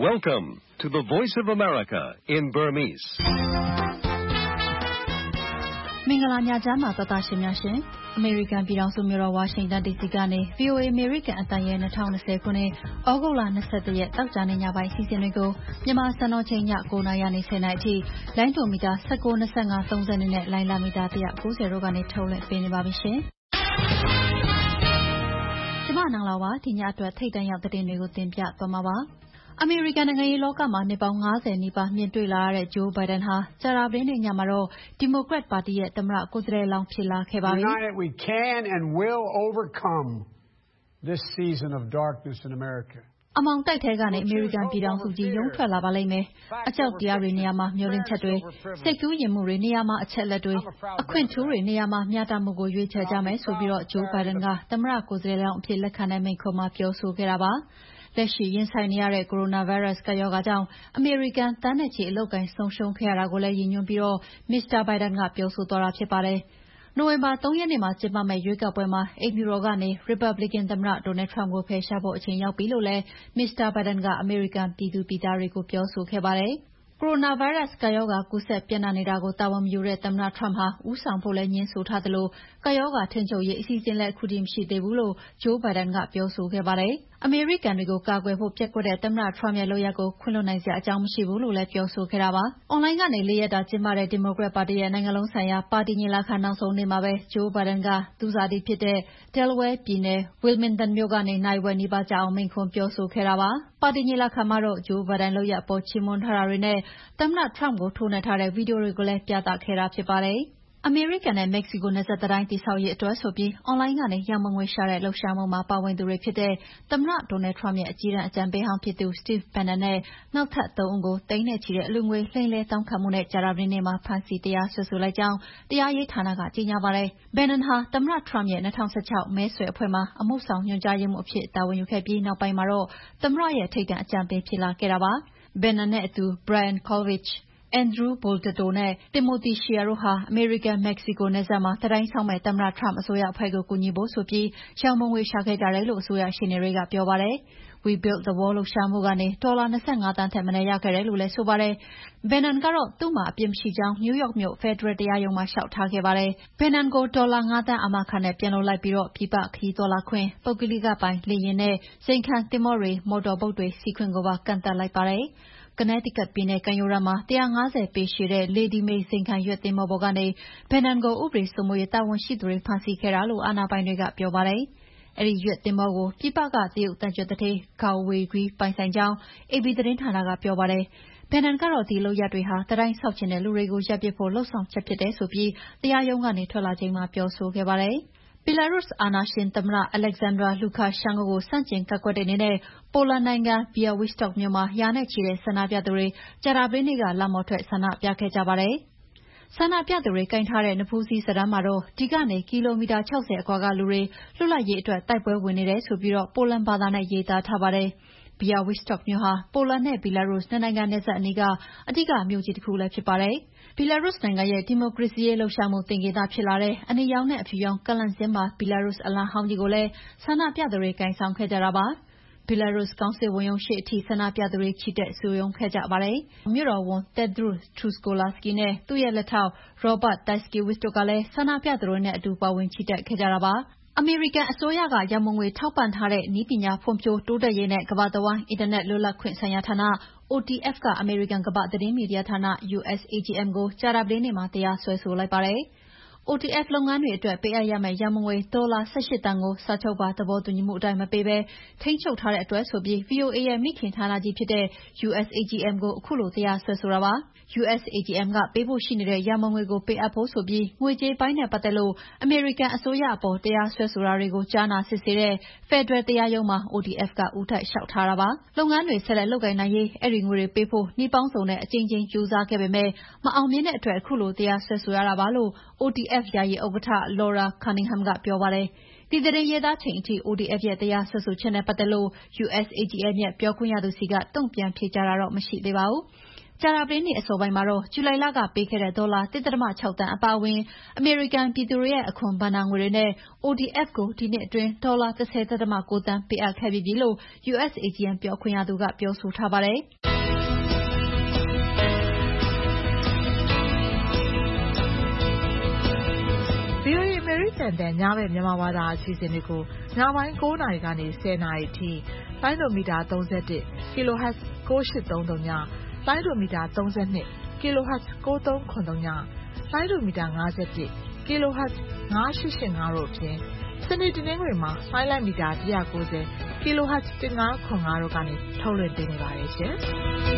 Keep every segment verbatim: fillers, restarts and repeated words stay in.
Welcome to the Voice of America in Burmese. မင်္ဂလာညချမ်းပါသောတာရှင်များရှင်အမေရိကန်ပြည်ထောင်စုမြို့တော်ဝါရှင်တန်ဒီစီကနေ ဗွီအိုအေ အမေရိကန်အသံရဲ့၂၀၂၀ခုနှစ်ဩဂုတ်လ၂၁ရက်တောက်ကြနေညပိုင်းစီစဉ်တွေကိုမြန်မာစံတော်ချိန်ည၉နာရီနေ၁၀နာရီအထိလိုင်းဒိုမီတာ၁၉ ၂၅ ၃၀နဲ့လိုင်းလာမီတာ၁၉၀တို့ကနေထုတ်လွှင့်ပေးနေပါပြီရှင်ကျမနန်းလာပါဒီညအတွက်ထိတ်တန့်ရောက်တဲ့တင်တွေကိုတင်ပြသွားမှာပါအမေရိကန်နိုင်ငံရေးလောကမှာနှစ်ပေါင်း၅၀နီးပါးမြင့်တွေ့လာတဲ့ဂျိုးဘိုင်ဒန်ဟာကြာသပတေးနေ့ညမှာတော့ဒီမိုကရက်ပါတီရဲ့သမ္မတကိုယ်စားလှယ်လောင်းဖြစ်လာခဲ့ပါပြီ။ We can and will overcome this season of darkness in America. အမောင်တိုက်ထဲကနေအမေရိကန်ပြည်ထောင်စုကြီးရုံထွက်လာပါလိမ့်မယ်။အကြောက်တရားတွေနေရာမှာမျိုးလင်းချက်တွေစိတ်ကူးရင်မှုတွေနေရာမှာအချက်လက်တွေအခွင့်ထူးတွေနေရာမှာမျှတမှုကိုရွေးချယ်ကြမယ်ဆိုပြီးတော့ဂျိုးဘိုင်ဒန်ကသမ္မတကိုယ်စားလှယ်လောင်းအဖြစ်လက်ခံတဲ့မိန့်ခွန်းမှာပြောဆိုခဲ့တာပါ။လက်ရှိရင်ဆိုင်နေရတဲ့ကိုရိုနာဗိုင်းရပ်စ်ကပ်ရောဂါကြောင့်အမေရိကန်တန်းနဲ့ချီအလုပ်ကိုင်ဆုံးရှုံးခဲ့ရတာကိုလည်းရည်ညွှန်းပြီးတော့မစ္စတာဘိုင်ဒန်ကပြောဆိုသွားတာဖြစ်ပါတယ်။နိုဝင်ဘာ၃ရက်နေ့မှာကျင်းပမယ့်ရွေးကောက်ပွဲမှာအိမ်ဖြူတော်ကနေရီပတ်ဘလစ်ကန်သမ္မတဒေါ်နယ်ထရမ့်ကိုဖယ်ရှားဖို့အချိန်ရောက်ပြီလို့လည်းမစ္စတာဘိုင်ဒန်ကအမေရိကန်ပြည်သူပြည်သားတွေကိုပြောဆိုခဲ့ပါတယ်။ကိုရိုနာဗိုင်းရပ်စ်ကပ်ရောဂါကူးစက်ပြန့်နှံ့နေတာကိုတာဝန်မယူတဲ့သမ္မတထရမ့်ဟာဦးဆောင်ဖို့လည်းညှင်းဆိုထားသလိုကပ်ရောဂါထိန်းချုပ်ရေးအစီအစဉ်လည်းအခုထိမရှိသေးဘူးလို့ဂျိုးဘိုင်ဒန်ကပြောဆိုခဲ့ပါတယ်။အမေရိကန်တွေကိုကာကွယ်ဖို့ပျက်ကွက်တဲ့သမ္မတထရမ့်ရဲ့လုပ်ရပ်ကိုခွင့်လွှတ်နိုင်စရာအကြောင်းမရှိဘူးလို့လည်းပြောဆိုခဲ့တာပါ။အွန်လိုင်းကနေလေးရက်တာကျင်းပတဲ့ဒီမိုကရက်ပါတီရဲ့နိုင်ငံလုံးဆိုင်ရာပါတီညီလာခံနောက်ဆုံးနေ့မှာပဲဂျိုးဘိုင်ဒန်ကသူ့ဇာတိဖြစ်တဲ့ Delaware ပြည်နယ် Wilmington မြို့ကနေနိုင်ဝယ်နီးပါးကြာအောင်မိန့်ခွန်းပြောဆိုခဲ့တာပါ။ပါတီညီလာခံမှာတော့ဂျိုးဘိုင်ဒန်လုပ်ရပ်အပေါ်ချီးမွမ်းထားတာတွေနဲ့သမ္မတထရမ့်ကိုထိုးနှက်ထားတဲ့ဗီဒီယိုတွေကိုလည်းပြသခဲ့တာဖြစ်ပါတယ်။အမေရိကန်နဲ့မက္ကဆီကိုနယ်စပ်တံတိုင်းတည်ဆောက်ရေးအတွက်ဆိုပြီးအွန်လိုင်းကနေရန်ပုံငွေရှာတဲ့လှုပ်ရှားမှုမှာပါဝင်သူတွေဖြစ်တဲ့သမ္မတဒေါ်နယ်ထရမ့်ရဲ့အကြီးတန်းအကြံပေးဟောင်းဖြစ်သူ Steve Bannon နဲ့နောက်ထပ်သုံးဦးကိုသိန်းနဲ့ချီတဲ့အလှူငွေလိမ်လည်တောင်းခံမှုနဲ့ကြာသပတေးနေ့မှာဖမ်းဆီးတရားစွဲဆိုလိုက်ကြောင်းတရားရေးဌာနကကြေညာပါတယ်။ Bannon ဟာသမ္မတထရမ့်ရဲ့၂၀၁၆မဲဆွယ်အဖွဲ့မှာအမှုဆောင်ညွှန်ကြားရေးမှူးအဖြစ်တာဝန်ယူခဲ့ပြီးနောက်ပိုင်းမှာတော့သမ္မတရဲ့ထိပ်တန်းအကြံပေးဖြစ်လာခဲ့တာပါ။ Bannon နဲ့အတူ Brian Kolfage Andrew Bolton နဲ့ Timothy Shea တို့ဟာအမေရိကန်-မက္ကဆီကိုနယ်စပ်မှာတံတိုင်းဆောက်မယ့်သမ္မတထရမ့်အစိုးရအဖွဲ့ကိုကူညီဖို့ဆိုပြီးရန်ပုံငွေရှာခဲ့ကြတယ်လို့အစိုးရရှေ့နေတွေကပြောပါတယ်။ We Build the Wall လှုပ်ရှားမှုကနေဒေါ်လာ၂၅သန်းထက်မနည်းရခဲ့တယ်လို့လည်းဆိုပါတယ်။ Bannon ကတော့သူ့မှာအပြစ်မရှိကြောင်းနယူးယောက်မြို့ဖယ်ဒရယ်တရားရုံးမှာလျှောက်ထားခဲ့ပါတယ်။ Bannon ကိုဒေါ်လာ၅သန်းအာမခံနဲ့ပြန်လွှတ်လိုက်ပြီးပြည်ပခရီးသွားလာခွင့်၊ပုဂ္ဂလိကပိုင်လေယာဉ်နဲ့ဇိမ်ခံသင်္ဘောတွေ၊မော်တော်ဘုတ်တွေစီးခွင့်ကိုပါကန့်သတ်လိုက်ပါတယ်။ Connecticut ပြည်နယ်ကမ်းရိုးတန်းမှာ၁၅၀ပေရှည်တဲ့ Lady May ဇိမ်ခံရွက်သင်္ဘောပေါ်ကနေ Bannon ကိုဥပဒေစိုးမိုးရေးတာဝန်ရှိသူတွေဖမ်းဆီးခဲ့တာလို့အာဏာပိုင်တွေကပြောပါတယ်။အဲဒီရွက်သင်္ဘောကိုပြည်ပကတရုတ်သံချပ်သူဌေး Gao Weiqi ပိုင်ဆိုင်ကြောင်းအေပီသတင်းဌာနကပြောပါတယ်။ Bannon ကတော့ဒီလုပ်ရပ်တွေဟာတံတိုင်းဆောက်ချင်တဲ့လူတွေကိုရပ်ပစ်ဖို့လုပ်ဆောင်ချက်ဖြစ်တယ်ဆိုပြီးတရားရုံးကနေထွက်လာချိန်မှာပြောဆိုခဲ့ပါတယ်။ Belarus အာဏာရှင်သမ္မတ Alexander Lukashenko ကိုဆန့်ကျင်ကန့်ကွက်တဲ့အနေနဲ့ပိုလန်နိုင်ငံ Białystok မြို့မှာရာနဲ့ချီတဲ့ဆန္ဒပြသူတွေကြာသပတေးနေ့ကလမ်းပေါ်ထွက်ဆန္ဒပြခဲ့ကြပါတယ်။ဆန္ဒပြသူတွေကိုင်ထားတဲ့နဖူးစည်းစာတမ်းမှာတော့ဒီကနေကီလိုမီတာ၆၀အကွာကလူတွေလွတ်လပ်ရေးအတွက်တိုက်ပွဲဝင်နေတယ်ဆိုပြီးပိုလန်ဘာသာနဲ့ရေးသားထားပါတယ်။ Białystok မြို့ဟာပိုလန်နဲ့ Belarus နှစ်နိုင်ငံနယ်စပ်အနီးကအဓိကမြို့ကြီးတစ်ခုလည်းဖြစ်ပါတယ်။ Belarus နိုင်ငံရဲ့ဒီမိုကရေစီရေးလှုပ်ရှားမှုသင်္ကေတဖြစ်လာတဲ့အနီရောင်နဲ့အဖြူရောင်ကန့်လန့်စင်ပါ Belarus အလံဟောင်းကြီးကိုလည်းဆန္ဒပြသူတွေကိုင်ဆောင်ခဲ့ကြတာပါ။ Belarus ကောင်စစ်ဝန်ရုံးရှေ့အထိဆန္ဒပြသူတွေချီတက်စုရုံးခဲ့ကြပါတယ်။မြို့တော်ဝန် Tadeusz Truskolaski နဲ့သူ့ရဲ့လက်ထောက် Robert Tyszkiewicz တို့ကလည်းဆန္ဒပြသူတွေနဲ့အတူပါဝင်ချီတက်ခဲ့ကြတာပါ။အမေရိကန်အစိုးရကရန်ပုံငွေထောက်ပံ့ထားတဲ့နည်းပညာဖွံ့ဖြိုးတိုးတက်ရေးနဲ့ကမ္ဘာတဝှမ်းအင်တာနက်လွတ်လပ်ခွင့်ဆိုင်ရာဌာန O T F ကအမေရိကန်ကမ္ဘာ့သတင်းမီဒီယာဌာန U S A G M ကိုကြာသပတေးနေ့မှာတရားစွဲဆိုလိုက်ပါတယ်။ O T F လုပ်ငန်းတွေအတွက်ပေးအပ်ရမယ့်ရန်ပုံငွေဒေါ်လာ၁၈သန်းကိုစာချုပ်ပါသဘောတူညီမှုအတိုင်းမပေးဘဲထိန်းချုပ်ထားတဲ့အတွက်ဆိုပြီး V O A ရဲ့မိခင်ဌာနကြီးဖြစ်တဲ့ U S A G M ကိုခုလိုတရားစွဲဆိုတာပါ။ U S A G M ကပေးဖို့ရှိနေတဲ့ရန်ပုံငွေကိုပေးအပ်ဖို့ဆိုပြီးငွေကြေးပိုင်းနဲ့ပတ်သက်လို့အမေရိကန်အစိုးရအပေါ်တရားစွဲဆိုတာတွေကိုကြားနာစစ်ဆေးတဲ့ဖယ်ဒရယ်တရားရုံးမှာ O T F ကဦးတိုက်လျှောက်ထားတာပါ။လုပ်ငန်းတွေဆက်လက်လုပ်ကိုင်နိုင်ရေးအဲဒီငွေတွေပေးဖို့နည်းပေါင်းစုံနဲ့အကြိမ်ကြိမ်ကြိုးစားခဲ့ပေမဲ့မအောင်မြင်တဲ့အတွက်ခုလိုတရားစွဲဆိုရတာပါလို့ O T F ယာယီဥက္ကဋ္ဌ Laura Cunningham ကပြောပါတယ်။ဒီသတင်းရေးသားချိန်အထိ O T F ရဲ့တရားစွဲဆိုချက်နဲ့ပတ်သက်လို့ U S A G M ရဲ့ပြောခွင့်ရသူဆီကတုံ့ပြန်ဖြေကြားတာတော့မရှိသေးပါဘူး။ကြာသပတေးနေ့အစောပိုင်းမှာတော့ဇူလိုင်လကပေးခဲ့တဲ့ဒေါ်လာ တစ်ဒသမခြောက်သန်းအပါအဝင်အမေရိကန်ပြည်သူတွေရဲ့အခွန်ဘဏ္ဍာငွေတွေနဲ့ အို ဒီ အက်ဖ် ကိုဒီနှစ်အတွင်းဒေါ်လာ ၁၀ ဒသမ ၉ သန်းပေးအပ်ခဲ့ပြီးပြီလို့ ယူ အက်စ် အေ ဂျီ အမ် ပြောခွင့်ရသူကပြောဆိုထားပါတယ်။ဗွီအိုအေ အမေရိကန်အသံညဘက်မြန်မာဘာသာအစီအစဉ်တွေကိုညပိုင်း၉နာရီကနေ၁၀နာရီအထိလိုင်းဒိုမီတာ၃၁ kHz ၉၈၃၃ည၊လိုင်းဒိုမီတာ၃၂ kHz ၉၃၇၃ည၊လိုင်းဒိုမီတာ၅၁ kHz ၅၈၈၅တို့အပြင်စနေတနင်္ဂနွေမှာလိုင်းလိုက်မီတာ၁၉၀ kHz ၁၅၇၅တို့ကနေထုတ်လွှင့်ပေးနေပါတယ်ရှင်။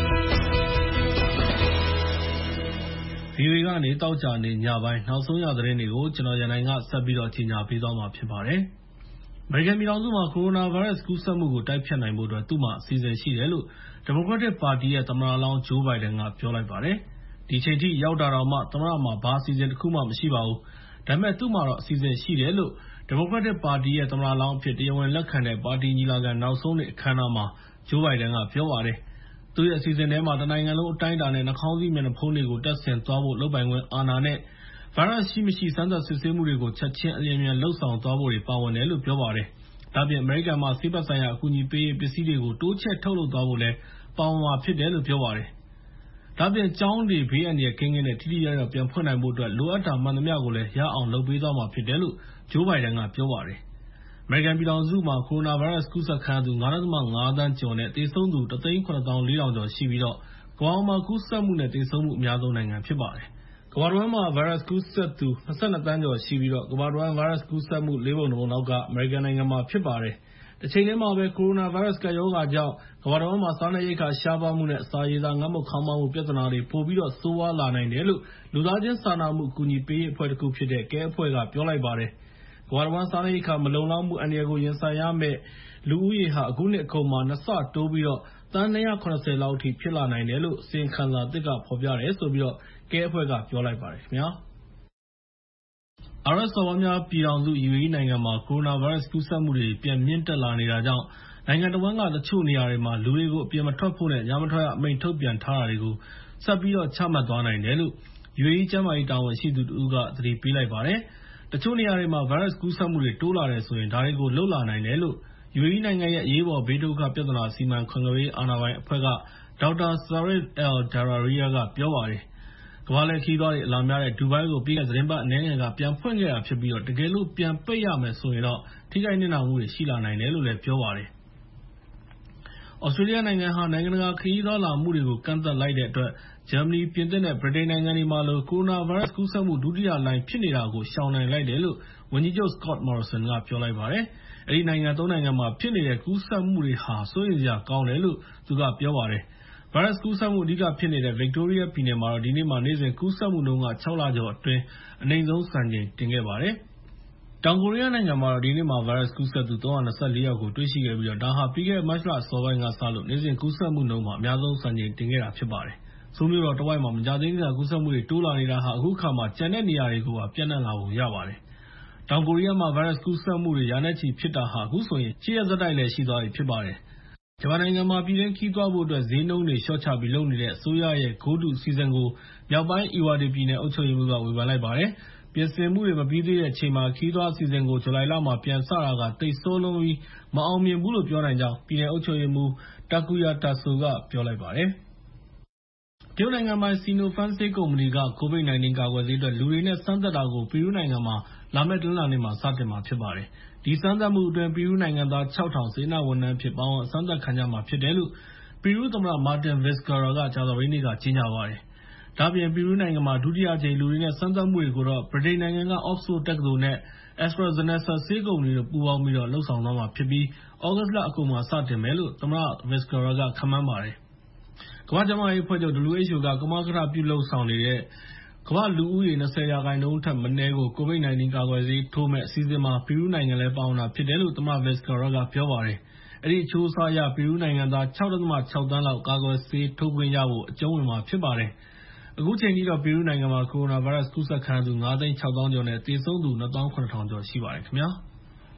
ဗွီအိုအေကနေတောက်ကြနေညပိုင်းနောက်ဆုံးရသတင်းတွေကိုကျွန်တော်ရန်နိုင်ကဆက်ပြီးတော့ကြီးညာပေးသွားမှာဖြစ်ပါတယ်။ အမေရိကန်ပြည်ထောင်စုမှာကိုရိုနာဗိုင်းရပ်စ်ကူးစက်မှုကိုတိုက်ဖျက်နိုင်ဖို့အတွက်သူ့မှာအစီအစဉ်ရှိတယ်လို့ဒီမိုကရက်တစ်ပါတီရဲ့သမ္မတလောင်းဂျိုးဘိုင်ဒန်ကပြောလိုက်ပါတယ်။ ဒီအချိန်ထိရောက်တာတောင်မှသမ္မတမှာဘာအစီအစဉ်တစ်ခုမှမရှိပါဘူး။ဒါပေမဲ့သူ့မှာတော့အစီအစဉ်ရှိတယ်လို့ဒီမိုကရက်တစ်ပါတီရဲ့သမ္မတလောင်းအဖြစ်တရားဝင်လက်ခံတဲ့ပါတီညီလာခံနောက်ဆုံးနေ့အခမ်းအနားမှာဂျိုးဘိုင်ဒန်ကပြောပါတယ်။ သူ့ရဲ့အစီအစဉ်ထဲမှာတနိုင်ငံလုံးအတိုင်းအတာနဲ့နှာခေါင်းစည်းမျက်နှာဖုံးတွေကိုတပ်ဆင်သွားဖို့လုပ်ပိုင်ခွင့်အာဏာနဲ့ဗိုင်းရပ်စ်ရှိမရှိစမ်းသပ်စစ်ဆေးမှုတွေကိုချက်ချင်းအလျင်အမြန်လုပ်ဆောင်သွားဖို့တွေပါဝင်တယ်လို့ပြောပါတယ်။ဒါ့အပြင်အမေရိကန်မှာဆေးဘက်ဆိုင်ရာအကူအညီပေးရေးပစ္စည်းတွေကိုတိုးချဲ့ထုတ်လုပ်သွားဖို့လည်းပါဝင်မှာဖြစ်တယ်လို့ပြောပါတယ်။ဒါ့အပြင်ကျောင်းတွေဘေးအန္တရာယ်ကင်းကင်းနဲ့ထိထိရောက်ရောက်ပြန်ဖွင့်နိုင်ဖို့အတွက်လိုအပ်တာမှန်သမျှကိုလည်းရအောင်လုပ်ပေးသွားမှာဖြစ်တယ်လို့ဂျိုးဘိုင်ဒန်ကပြောပါတယ်။အမေရိကန်ပြည်ထောင်စုမှာကိုရိုနာဗိုင်းရပ်စ်ကူးစက်ခံရသူ ၅.၅ သန်းကျော်နဲ့သေဆုံးသူ တစ်သိန်း ခုနှစ်သောင်း လေးထောင်ကျော်ရှိပြီးတော့ကမ္ဘာပေါ်မှာကူးစက်မှုနဲ့သေဆုံးမှုအများဆုံးနိုင်ငံဖြစ်ပါတယ်။ကမ္ဘာတဝန်းမှာဗိုင်းရပ်စ်ကူးစက်သူ ၂၂ သန်းကျော်ရှိပြီးတော့ကမ္ဘာတဝန်းဗိုင်းရပ်စ်ကူးစက်မှုလေးပုံတစ်ပုံလောက်ကအမေရိကန်နိုင်ငံမှာဖြစ်ပါတယ်။တစ်ချိန်တည်းမှာပဲကိုရိုနာဗိုင်းရပ်စ်ကပ်ရောဂါကြောင့်ကမ္ဘာတဝန်းမှာစားနပ်ရိက္ခာရှားပါးမှုနဲ့အစာရေစာငတ်မွတ်ခေါင်းပါးမှုပြဿနာတွေပိုပြီးတော့ဆိုးရွားလာနိုင်တယ်လို့လူသားချင်းစာနာမှုအကူအညီပေးရေးအဖွဲ့တစ်ခုဖြစ်တဲ့ ကယ်အဖွဲ့ကပြောလိုက်ပါတယ်။ကမ္ဘာတဝန်းစားနပ်ရိက္ခာမလုံလောက်မှုအန္တရာယ်ကိုရင်ဆိုင်ရမယ့်လူဦးရေဟာအခုနှစ်အကုန်မှာနှစ်ဆတိုးပြီးတော့သန်း ၂၇၀ လောက်အထိဖြစ်လာနိုင်တယ်လို့အစီရင်ခံစာသစ်ကဖော်ပြတယ်ဆိုပြီးတော့ကယ်အဖွဲ့ကပြောလိုက်ပါတယ်ခင်ဗျာ။ အာရပ်စော်ဘွားများပြည်ထောင်စု ယူ အေ အီး နိုင်ငံမှာကိုရိုနာဗိုင်းရပ်စ်ကူးစက်မှုတွေပြန်မြင့်တက်လာနေတာကြောင့်နိုင်ငံတဝန်းကတချို့နေရာတွေမှာလူတွေကိုအပြင်မထွက်ဖို့နဲ့ညမထွက်ရအမိန့်ထုတ်ပြန်ထားတာတွေကိုဆက်ပြီးတော့ချမှတ်သွားနိုင်တယ်လို့ ယူ အေ အီး ကျန်းမာရေးတာဝန်ရှိသူတစ်ဦးကသတိပေးလိုက်ပါတယ်။တချို့နေရာတွေမှာဗိုင်းရပ်စ်ကူးစက်မှုတွေတိုးလာတယ်ဆိုရင်ဒါတွေကိုလုပ်လာနိုင်တယ်လို့ ယူ အေ အီး နိုင်ငံရဲ့အရေးပေါ်ဘေးဒုက္ခပြဿနာစီမံခန့်ခွဲရေးအာဏာပိုင်အဖွဲ့ကဒေါက်တာ Saif al-Dariya ကပြောပါတယ်။ကမ္ဘာလှည့်ခရီးသွားတွေအလာများတဲ့ဒူဘိုင်းကိုပြီးခဲ့တဲ့သီတင်းပတ်အနည်းငယ်ကပြန်ဖွင့်ခဲ့တာဖြစ်ပြီးတော့တကယ်လို့ပြန်ပိတ်ရမယ်ဆိုရင်တော့ထိခိုက်နစ်နာမှုတွေရှိလာနိုင်တယ်လို့လည်းပြောပါတယ်။ သြစတြေးလျနိုင်ငံဟာနိုင်ငံတကာခရီးသွားလာမှုတွေကိုကန့်သတ်လိုက်တဲ့အတွက်ဂျာမနီ၊ပြင်သစ်နဲ့ဗြိတိန်နိုင်ငံတွေမှာလိုကိုရိုနာဗိုင်းရပ်စ်ကူးစက်မှုဒုတိယလှိုင်းဖြစ်နေတာကိုရှောင်နိုင်လိုက်တယ်လို့ဝန်ကြီးချုပ် Scott Morrison ကပြောလိုက်ပါတယ်။အဲဒီနိုင်ငံသုံးနိုင်ငံမှာဖြစ်နေတဲ့ကူးစက်မှုတွေဟာစိုးရိမ်စရာကောင်းတယ်လို့သူကပြောပါတယ်။ဗိုင်းရပ်စ်ကူးစက်မှုအဓိကဖြစ်နေတဲ့ Victoria ပြည်နယ်မှာတော့ဒီနေ့မှာနေ့စဉ်ကူးစက်မှုနှုန်းကခြောက်လကျော်အတွင်းအနိမ့်ဆုံးစံချိန်တင်ခဲ့ပါတယ်။တောင်ကိုရီးယားနိုင်ငံမှာတော့ဒီနေ့မှာဗိုင်းရပ်စ်ကူးစက်သူ ၃၂၄ ယောက်ကိုတွေ့ရှိခဲ့ပြီးတော့ဒါဟာပြီးခဲ့တဲ့မတ်လအစောပိုင်းကစလို့နေ့စဉ်ကူးစက်မှုနှုန်းမှာအများဆုံးစံချိန်တင်ခဲ့တာဖြစ်ပါတယ်။ဆိုးမြို့တော်တဝိုက်မှာမကြာသေးခင်ကကူးစက်မှုတွေတိုးလာနေတာဟာအခုအခါမှာကျန်တဲ့နေရာတွေကိုပါပြန့်နှံ့လာပုံရပါတယ်။တောင်ကိုရီးယားမှာဗိုင်းရပ်စ်ကူးစက်မှုတွေရာနဲ့ချီဖြစ်တာဟာအခုဆိုရင်ရှစ်ရက်ဆက်တိုက်လည်းရှိသွားပြီဖြစ်ပါတယ်။ဂျပန်နိုင်ငံမှာပြည်တွင်းခရီးသွားဖို့အတွက်ဈေးနှုန်းတွေလျှော့ချပြီးလုပ်နေတဲ့အစိုးရရဲ့ Go To အစီအစဉ်ကိုမြောက်ပိုင်း Iwate ပြည်နယ်အုပ်ချုပ်ရေးမှူးကဝေဖန်လိုက်ပါတယ်။ပြင်ဆင်မှုတွေမပြီးသေးတဲ့အချိန်မှာခရီးသွားအစီအစဉ်ကိုဇူလိုင်လမှာပြန်စတာကသိပ်ဆိုးလွန်းပြီးမအောင်မြင်ဘူးလို့ပြောနိုင်ကြောင်းပြည်နယ်အုပ်ချုပ်ရေးမှူး Takuya Tatsuo ကပြောလိုက်ပါတယ်။တရုတ်နိုင်ငံပိုင် Sinopharm ဆေးကုမ္ပဏီက ကိုဗစ် ၁၉ ကာကွယ်ဆေးအတွက်လူတွေနဲ့စမ်းသပ်တာကိုပီရူးနိုင်ငံမှာလာမယ့်တနင်္လာနေ့မှာစတင်မှာဖြစ်ပါတယ်။ဒီစမ်းသပ်မှုအတွင်းပီရူးနိုင်ငံသား ခြောက်ထောင် စေတနာ့ဝန်ထမ်းအဖြစ်ပါဝင်အစမ်းသပ်ခံကြမှာဖြစ်တယ်လို့ပီရူးသမ္မတ Martin Vizcarra ကကြာသပတေးနေ့ကကြေညာပါတယ်။ဒါ့အပြင်ပီရူးနိုင်ငံမှာဒုတိယအကြိမ်လူတွေနဲ့စမ်းသပ်မှုတွေကိုတော့ဗြိတိန်နိုင်ငံက Oxford တက္ကသိုလ်နဲ့ AstraZeneca ဆေးကုမ္ပဏီတို့ပူးပေါင်းပြီးတော့လုပ်ဆောင်သွားမှာဖြစ်ပြီးသြဂုတ်လအကုန်မှာစတင်မယ်လို့သမ္မတ Vizcarra ကခန့်မှန်းပါတယ်။ကမ္ဘာ့ကျန်းမာရေးအဖွဲ့ချုပ် ဒဗလျူအိုက်အို က ကမကထပြုလုပ်ဆောင်နေတဲ့ကမ္ဘာ့လူဦးရေ ၂၀ ရာခိုင်နှုန်းထက်မနည်းကိုကိုဗစ် ၁၉ ကာကွယ်ဆေးထိုးမယ့်အစီအစဉ်မှာပီရူးနိုင်ငံလည်းပါဝင်တာဖြစ်တယ်လို့သမ္မတ Vizcarra ကပြောပါတယ်။အဲဒီအချိုးအစားအရပီရူးနိုင်ငံသား ၆.၆ သန်းလောက်ကာကွယ်ဆေးထိုးခွင့်ရဖို့အကျုံးဝင်မှာဖြစ်ပါတယ်။အခုချိန်ထိတော့ပီရူးနိုင်ငံမှာကိုရိုနာဗိုင်းရပ်စ်ကူးစက်ခံရသူ ငါးသိန်း ခြောက်သောင်းကျော်နဲ့သေဆုံးသူ နှစ်သောင်း ခုနစ်ထောင်ကျော်ရှိပါတယ်ခင်ဗျာ။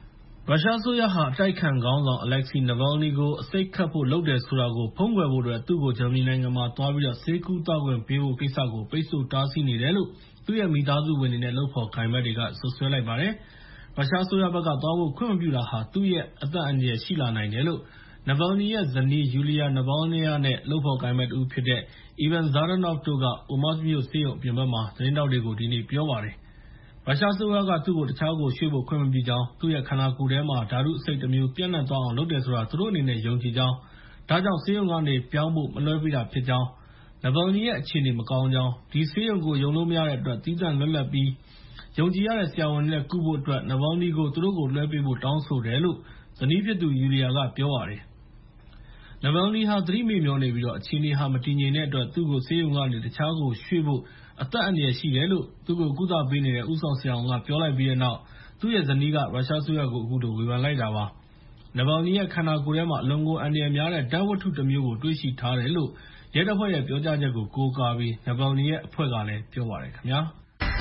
ရုရှားအစိုးရဟာအတိုက်အခံခေါင်းဆောင် Alexei Navalny ကိုအဆိပ်ခတ်ဖို့လုပ်တယ်ဆိုတာကိုဖုံးကွယ်ဖို့အတွက်သူ့ကိုဂျာမနီနိုင်ငံမှာသွားပြီးတော့ဆေးကုသခွင့်ပေးဖို့ကိစ္စကိုပိတ်ဆို့တားဆီးနေတယ်လို့သူ့ရဲ့မိသားစုဝင်တွေနဲ့လုပ်ဖော်ကိုင်ဘက်တွေကဆွဆွဲလိုက်ပါတယ်။ရုရှားအစိုးရဘက်ကသွားဖို့ခွင့်မပြုတာဟာသူ့ရဲ့အသက်အန္တရာယ်ရှိလာနိုင်တယ်လို့ Navalny ရဲ့ဇနီး Yulia Navalnaya နဲ့လုပ်ဖော်ကိုင်ဘက်တူဖြစ်တဲ့ Ivan Zhdanov တို့က Omsk မြို့ဆေးရုံအပြင်ဘက်မှာသတင်းတောက်တွေကိုဒီနေ့ပြောပါတယ်။ရုရှားအစိုးရကသူ့ကိုတခြားကိုရွှေ့ဖို့ခွင့်မပြုကြောင်းသူ့ရဲ့ခန္ဓာကိုယ်ထဲမှာဓာတုအဆိပ်တစ်မျိုးပြန့်နှံ့သွားအောင်လုပ်တယ်ဆိုတာသူတို့အနေနဲ့ယုံကြည်ကြောင်းဒါကြောင့်ဆေးရုံကနေပြောင်းဖို့မလွှဲပေးတာဖြစ်ကြောင်း Navalny ရဲ့အခြေအနေမကောင်းကြောင်းဒီဆေးရုံကိုယုံလို့မရတဲ့အတွက်သီးသန့်လွတ်လပ်ပြီးယုံကြည်ရတဲ့ဆရာဝန်တွေနဲ့ကုဖို့အတွက် Navalny ကိုသူတို့ကိုလွှဲပေးဖို့တောင်းဆိုတယ်လို့ဇနီးဖြစ်သူ Yulia ကပြောပါတယ်။ Navalny ဟာသတိမေ့မျောနေပြီးတော့အခြေအနေဟာမတည်ငြိမ်တဲ့အတွက်သူ့ကိုဆေးရုံကနေတခြားကိုရွှေ့ဖို့အသက်အန္တရာယ်ရှိတယ်လို့သူ့ကိုကုသပေးနေတဲ့ဦးဆောင်ဆရာဝန်ကပြောလိုက်ပြီးတဲ့နောက်သူ့ရဲ့ဇနီးကရုရှားအစိုးရကိုအခုလိုဝေဖန်လိုက်တာပါ။ Navalny ရဲ့ခန္ဓာကိုယ်ထဲမှာအလွန်ကိုအန္တရာယ်များတဲ့ဓာတ်ဝတ္ထုတစ်မျိုးကိုတွေ့ရှိထားတယ်လို့ရဲတပ်ဖွဲ့ရဲ့ပြောကြားချက်ကိုကိုးကားပြီး Navalny ရဲ့အဖွဲ့ကလည်းပြောပါတယ်ခင်ဗျာ။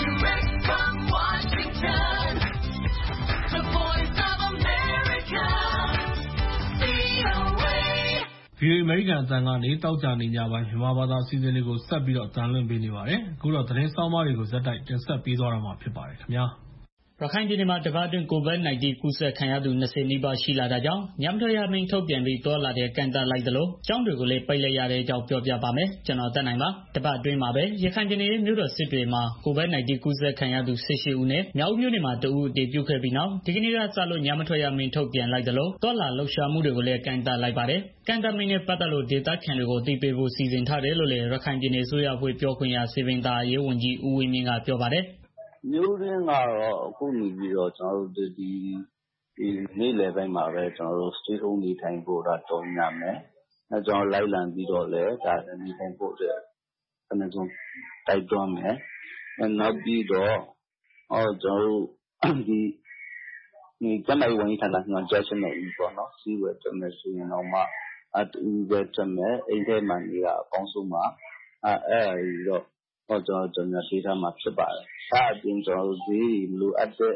ဗီအိုအေ အမေရိကန်အသံကနေ သောကြာနေ့ညပိုင်းမြန်မာဘာသာအစီအစဉ်တွေကိုဆက်ပြီးတော့အသံလွှင့်ပေးနေပါတယ်။အခုတော့သတင်းဆောင်းပါးတွေကိုဇက်တိုက်တင်ဆက်ပေးသွားတော့မှာဖြစ်ပါတယ်ခင်ဗျာ။ရခိုင်ပြည်နယ်မှာတပတ်အတွင်း ကိုဗစ် ၁၉ ကူးစက်ခံရသူ ၂၀ နီးပါးရှိလာတာကြောင့် ညမထွက်ရအမိန့်ထုတ်ပြန်ပြီးသွားလာတဲ့ကန့်သတ်လိုက်သလို ကျောင်းတွေကိုလည်းပိတ်လိုက်ရတဲ့အကြောင်းပြောပြပါမယ်။ ဗွီအိုအေမြန်မာပိုင်းသတင်းထောက် ကိုသက်နိုင်က သတင်းပေးပို့ထားပါတယ်။ တပတ်အတွင်းမှာပဲ ရခိုင်ပြည်နယ်ရဲ့မြို့တော်စစ်တွေမှာ ကိုဗစ် ၁၉ ကူးစက်ခံရသူ ၁၈ ဦးနဲ့ မြောက်ဦးမြို့နယ်မှာ တစ်ဦးအတည်ပြုခဲ့ပြီးနောက် ဒီကနေ့ကစလို့ ညမထွက်ရအမိန့်ထုတ်ပြန်လိုက်သလို သွားလာလှုပ်ရှားမှုတွေကိုလည်း ကန့်သတ်လိုက်ပါတယ်။ ကန့်သတ်မိန့်နဲ့ ပတ်သက်လို့ ဒေသခံတွေကို အသိပေးဖို့ စီစဉ်ထားတယ်လို့လည်း ရခိုင်ပြည်နယ်အစိုးရအဖွဲ့ပြောခွင့်ရ စည်ပင်သာယာရေးဝန်ကြီး ဦးဝင်းမြင့်ကပြောပါတယ်။ "မြို့တွင်းကတော့ အခုနေပြီးတော့ ကျနော်တို့ဒီနေ့လယ်ပိုင်းမှာပဲ Stay Home နေထိုင်ဖို့ကြေညာမယ်။ ကျနော်တို့လိုက်လံပြီးတော့လည်း နေထိုင်ဖို့အတွက် တိုက်တွန်းမယ်။ နောက်ပြီးတော့ ကျနော်တို့ ကျန်းမာရေးဝန်ကြီးဌာန ညွှန်ကြားချက်နဲ့ အညီပေါ့နော် ဈေးဝယ်ထွက်မယ်ဆိုရင်တောင်မှ တစ်ဦးပဲထွက်မယ်။ အိမ်ထဲမှာနေတာအကောင်းဆုံးပါ။ အဲဒါတွေတော့ ကြေညာပေးထားမှာဖြစ်ပါတယ်။ ဒါ့အပြင် ကျနော်တို့ ဈေးတွေမလိုအပ်တဲ့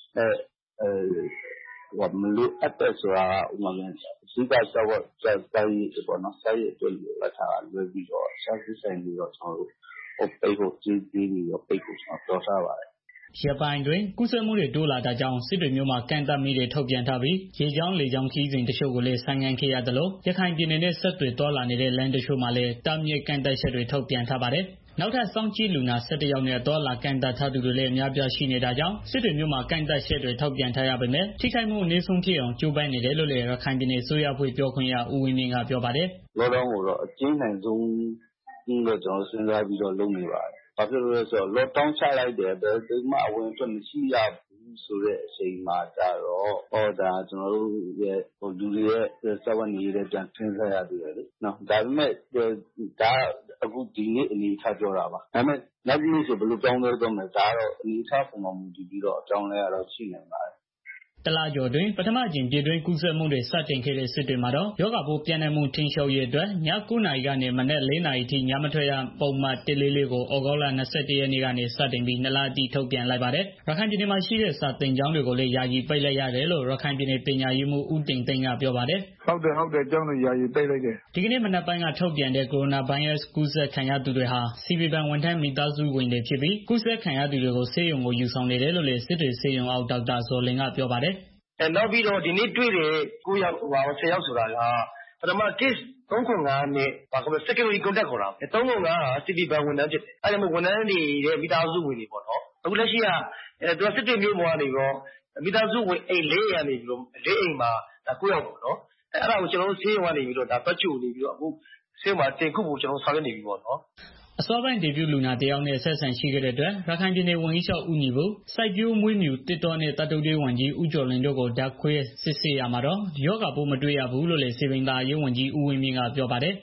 မလိုအပ်တဲ့ဆိုတာက အဓိက စားရေးအတွက်လိုအပ်တာကလွဲပြီးတော့ အခြားဈေးဆိုင်တွေတော့ ကျနော်တို့ ပိတ်ဖို့ ပြောထားပါတယ်။ " ရက်ပိုင်းအတွင်း ကူးစက်မှုတွေ တိုးလာတာကြောင့် စစ်တွေမြို့မှာ ကန့်သတ်မိန့်တွေ ထုတ်ပြန်ထားပြီး ရေကြောင်း လေကြောင်း ခရီးစဉ်တချို့ကိုလည်း ဆိုင်းငံ့ခဲ့ရသလို ရခိုင်ပြည်နယ်နဲ့ ဆက်သွယ်သွားလာနေတဲ့ လမ်းတချို့မှာလည်း တားမြစ်ကန့်သတ်ချက်တွေ ထုတ်ပြန်ထားပါတယ်။ နောက်ထပ် စောင့်ကြည့်လူနာ ၁၁ ယောက်နဲ့ အသွားအလာကန့်သတ်ထားသူတွေလည်း အများအပြားရှိနေတာကြောင့် စစ်တွေမြို့မှာ ကန့်သတ်ချက်တွေ ထုတ်ပြန်ထားရပေမဲ့ ထိခိုက်မှုအနည်းဆုံးဖြစ်အောင် ကြိုးပမ်းနေတယ်လို့လည်း ရခိုင်ပြည်နယ်အစိုးရအဖွဲ့ပြောခွင့်ရ ဦးဝင်းမြင့်ကပြောပါတယ်။ "Lock down ကိုတော့ အကျဉ်းနိုင်ဆုံးကျနော်တို့ စဉ်းစားပြီးတော့ လုပ်နေပါတယ်။ ဘာဖြစ်လို့လဲဆိုတော့ Lock down ချလိုက်တယ် ဘယ်သူမှ အဝင်အထွက်မရှိရဘူးဆိုတဲ့ အချိန်မှာကျတော့ ကျနော်တို့ရဲ့ လူတွေရဲ့ စားဝတ်နေရေးလည်း ပြန်စဉ်းစားရသေးတယ်လေ။ ဒါပေမဲ့ အခုဒီနေ့အနေအထားပြောတာပါ။ နောက်တစ်နေ့ဆိုရင် ဘယ်လိုပြောင်းလဲသွားမလဲ ဒါကတော့ အနေအထားအပေါ်မှာ မူတည်ပြီးတော့ အပြောင်းအလဲကတော့ ရှိနိုင်ပါတယ်။ " တလကျော်အတွင်း ပထမအကြိမ် ပြည်တွင်းကူးစက်မှုတွေ စတင်ခဲ့တဲ့ စစ်တွေမှာတော့ ရောဂါပိုးပျံ့နှံ့မှု ထိန်းချုပ်ရေးအတွက် ည ၉ နာရီကနေ မနက် ၄ နာရီအထိ ညမထွက်ရ ပုဒ်မ ၁၄၄ ကို သြဂုတ်လ ၂၁ ရက်နေ့က စတင်ပြီး ၂ လအထိ ထုတ်ပြန်လိုက်ပါတယ်။ ရခိုင်ပြည်နယ်မှာရှိတဲ့ စာသင်ကျောင်းတွေကိုလည်း ယာယီပိတ်လိုက်ရတယ်လို့ ရခိုင်ပြည်နယ် ပညာရေးမှူး ဦးတင်သိန်းကပြောပါတယ်။ "ဟုတ်တယ် ကျောင်းတွေ ယာယီပိတ်လိုက်တယ်။ " ဒီကနေ့မနက်ပိုင်းက ထုတ်ပြန်တဲ့ ကိုရိုနာဗိုင်းရပ်စ်ကူးစက်ခံရသူတွေဟာ စည်ပင်သာယာဝန်ထမ်းမိသားစုဝင်တွေဖြစ်ပြီး ကူးစက်ခံရသူတွေကို ဆေးရုံကို ယူဆောင်နေတယ်လို့လည်း စစ်တွေဆေးရုံအုပ် ဒေါက်တာဇော်လွင်ကပြောပါတယ်။ "နောက်ပြီးတော့ ဒီနေ့တွေ့တဲ့ ၁၀ ယောက်ဆိုတာက ပထမ Case ၃၇၅ နဲ့ Secondary Contact ခေါ်တာ ၃၇၅ က စည်ပင်သာယာဝန်ထမ်းဖြစ်တယ်။ အဲဒါကြောင့် ဝန်ထမ်းတွေရဲ့ မိသားစုဝင်တွေပေါ့နော်။ အခုလက်ရှိက စစ်တွေမြို့ပေါ်ကနေပြီးတော့ မိသားစုဝင် အိမ် ၄ အိမ်ကနေပြီးတော့ ၄ အိမ်မှာ ၉ ယောက်ပေါ့နော်။ အဲဒါကို ကျနော်တို့ ဆေးရုံကနေပြီးတော့ သွားကြိုနေပြီးတော့ ဆေးရုံမှာ တင်ခုဖို့ ဆောင်ရွက်နေပြီပေါ့နော်။ " အစောပိုင်း အတည်ပြုလူနာတစ်ယောက်နဲ့ အဆက်အဆံရှိခဲ့တဲ့အတွက် ရခိုင်ပြည်နယ်ဝန်ကြီးချုပ် ဦးညီပု စိုက်ပျိုးမွေးမြူသစ်တောနဲ့ သတ္တုတွင်းဝန်ကြီး ဦးကျော်လွင်တို့ကို ဓာတ်ခွဲစစ်ဆေးရာမှာတော့ ရောဂါပိုးမတွေ့ရဘူးလို့လည်း စည်ပင်သာယာရေးဝန်ကြီး ဦးဝင်းမြင့်ကပြောပါတယ်။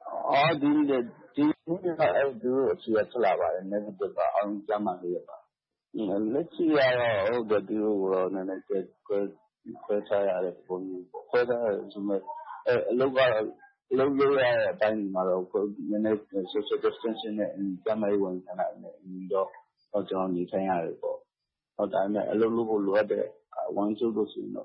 "ဒီနေ့တော့ သူတို့အဖြေက ထွက်လာပါတယ်။ Negative ပါ အားလုံးကျန်းမာလျက်ပါ။ လက်ရှိကတော့ သူတို့ကို နည်းနည်းခွဲထားရတဲ့ သဘောမျိုးပေါ့။ ခွဲထားတယ်ဆိုပေမဲ့ အလုပ်လုပ်ရတဲ့အပိုင်းတွေမှာတော့ နည်းနည်း Social Distancing နဲ့ ကျန်းမာရေးဝန်ကြီးဌာနနဲ့ အညီတော့ ကျနော်တို့ နေထိုင်ရတယ်ပေါ့။ ဒါပေမဲ့ အလုပ်လုပ်ဖို့ လိုအပ်တဲ့ ဝန်ကြီးချုပ်တို့ဆိုရင်တော့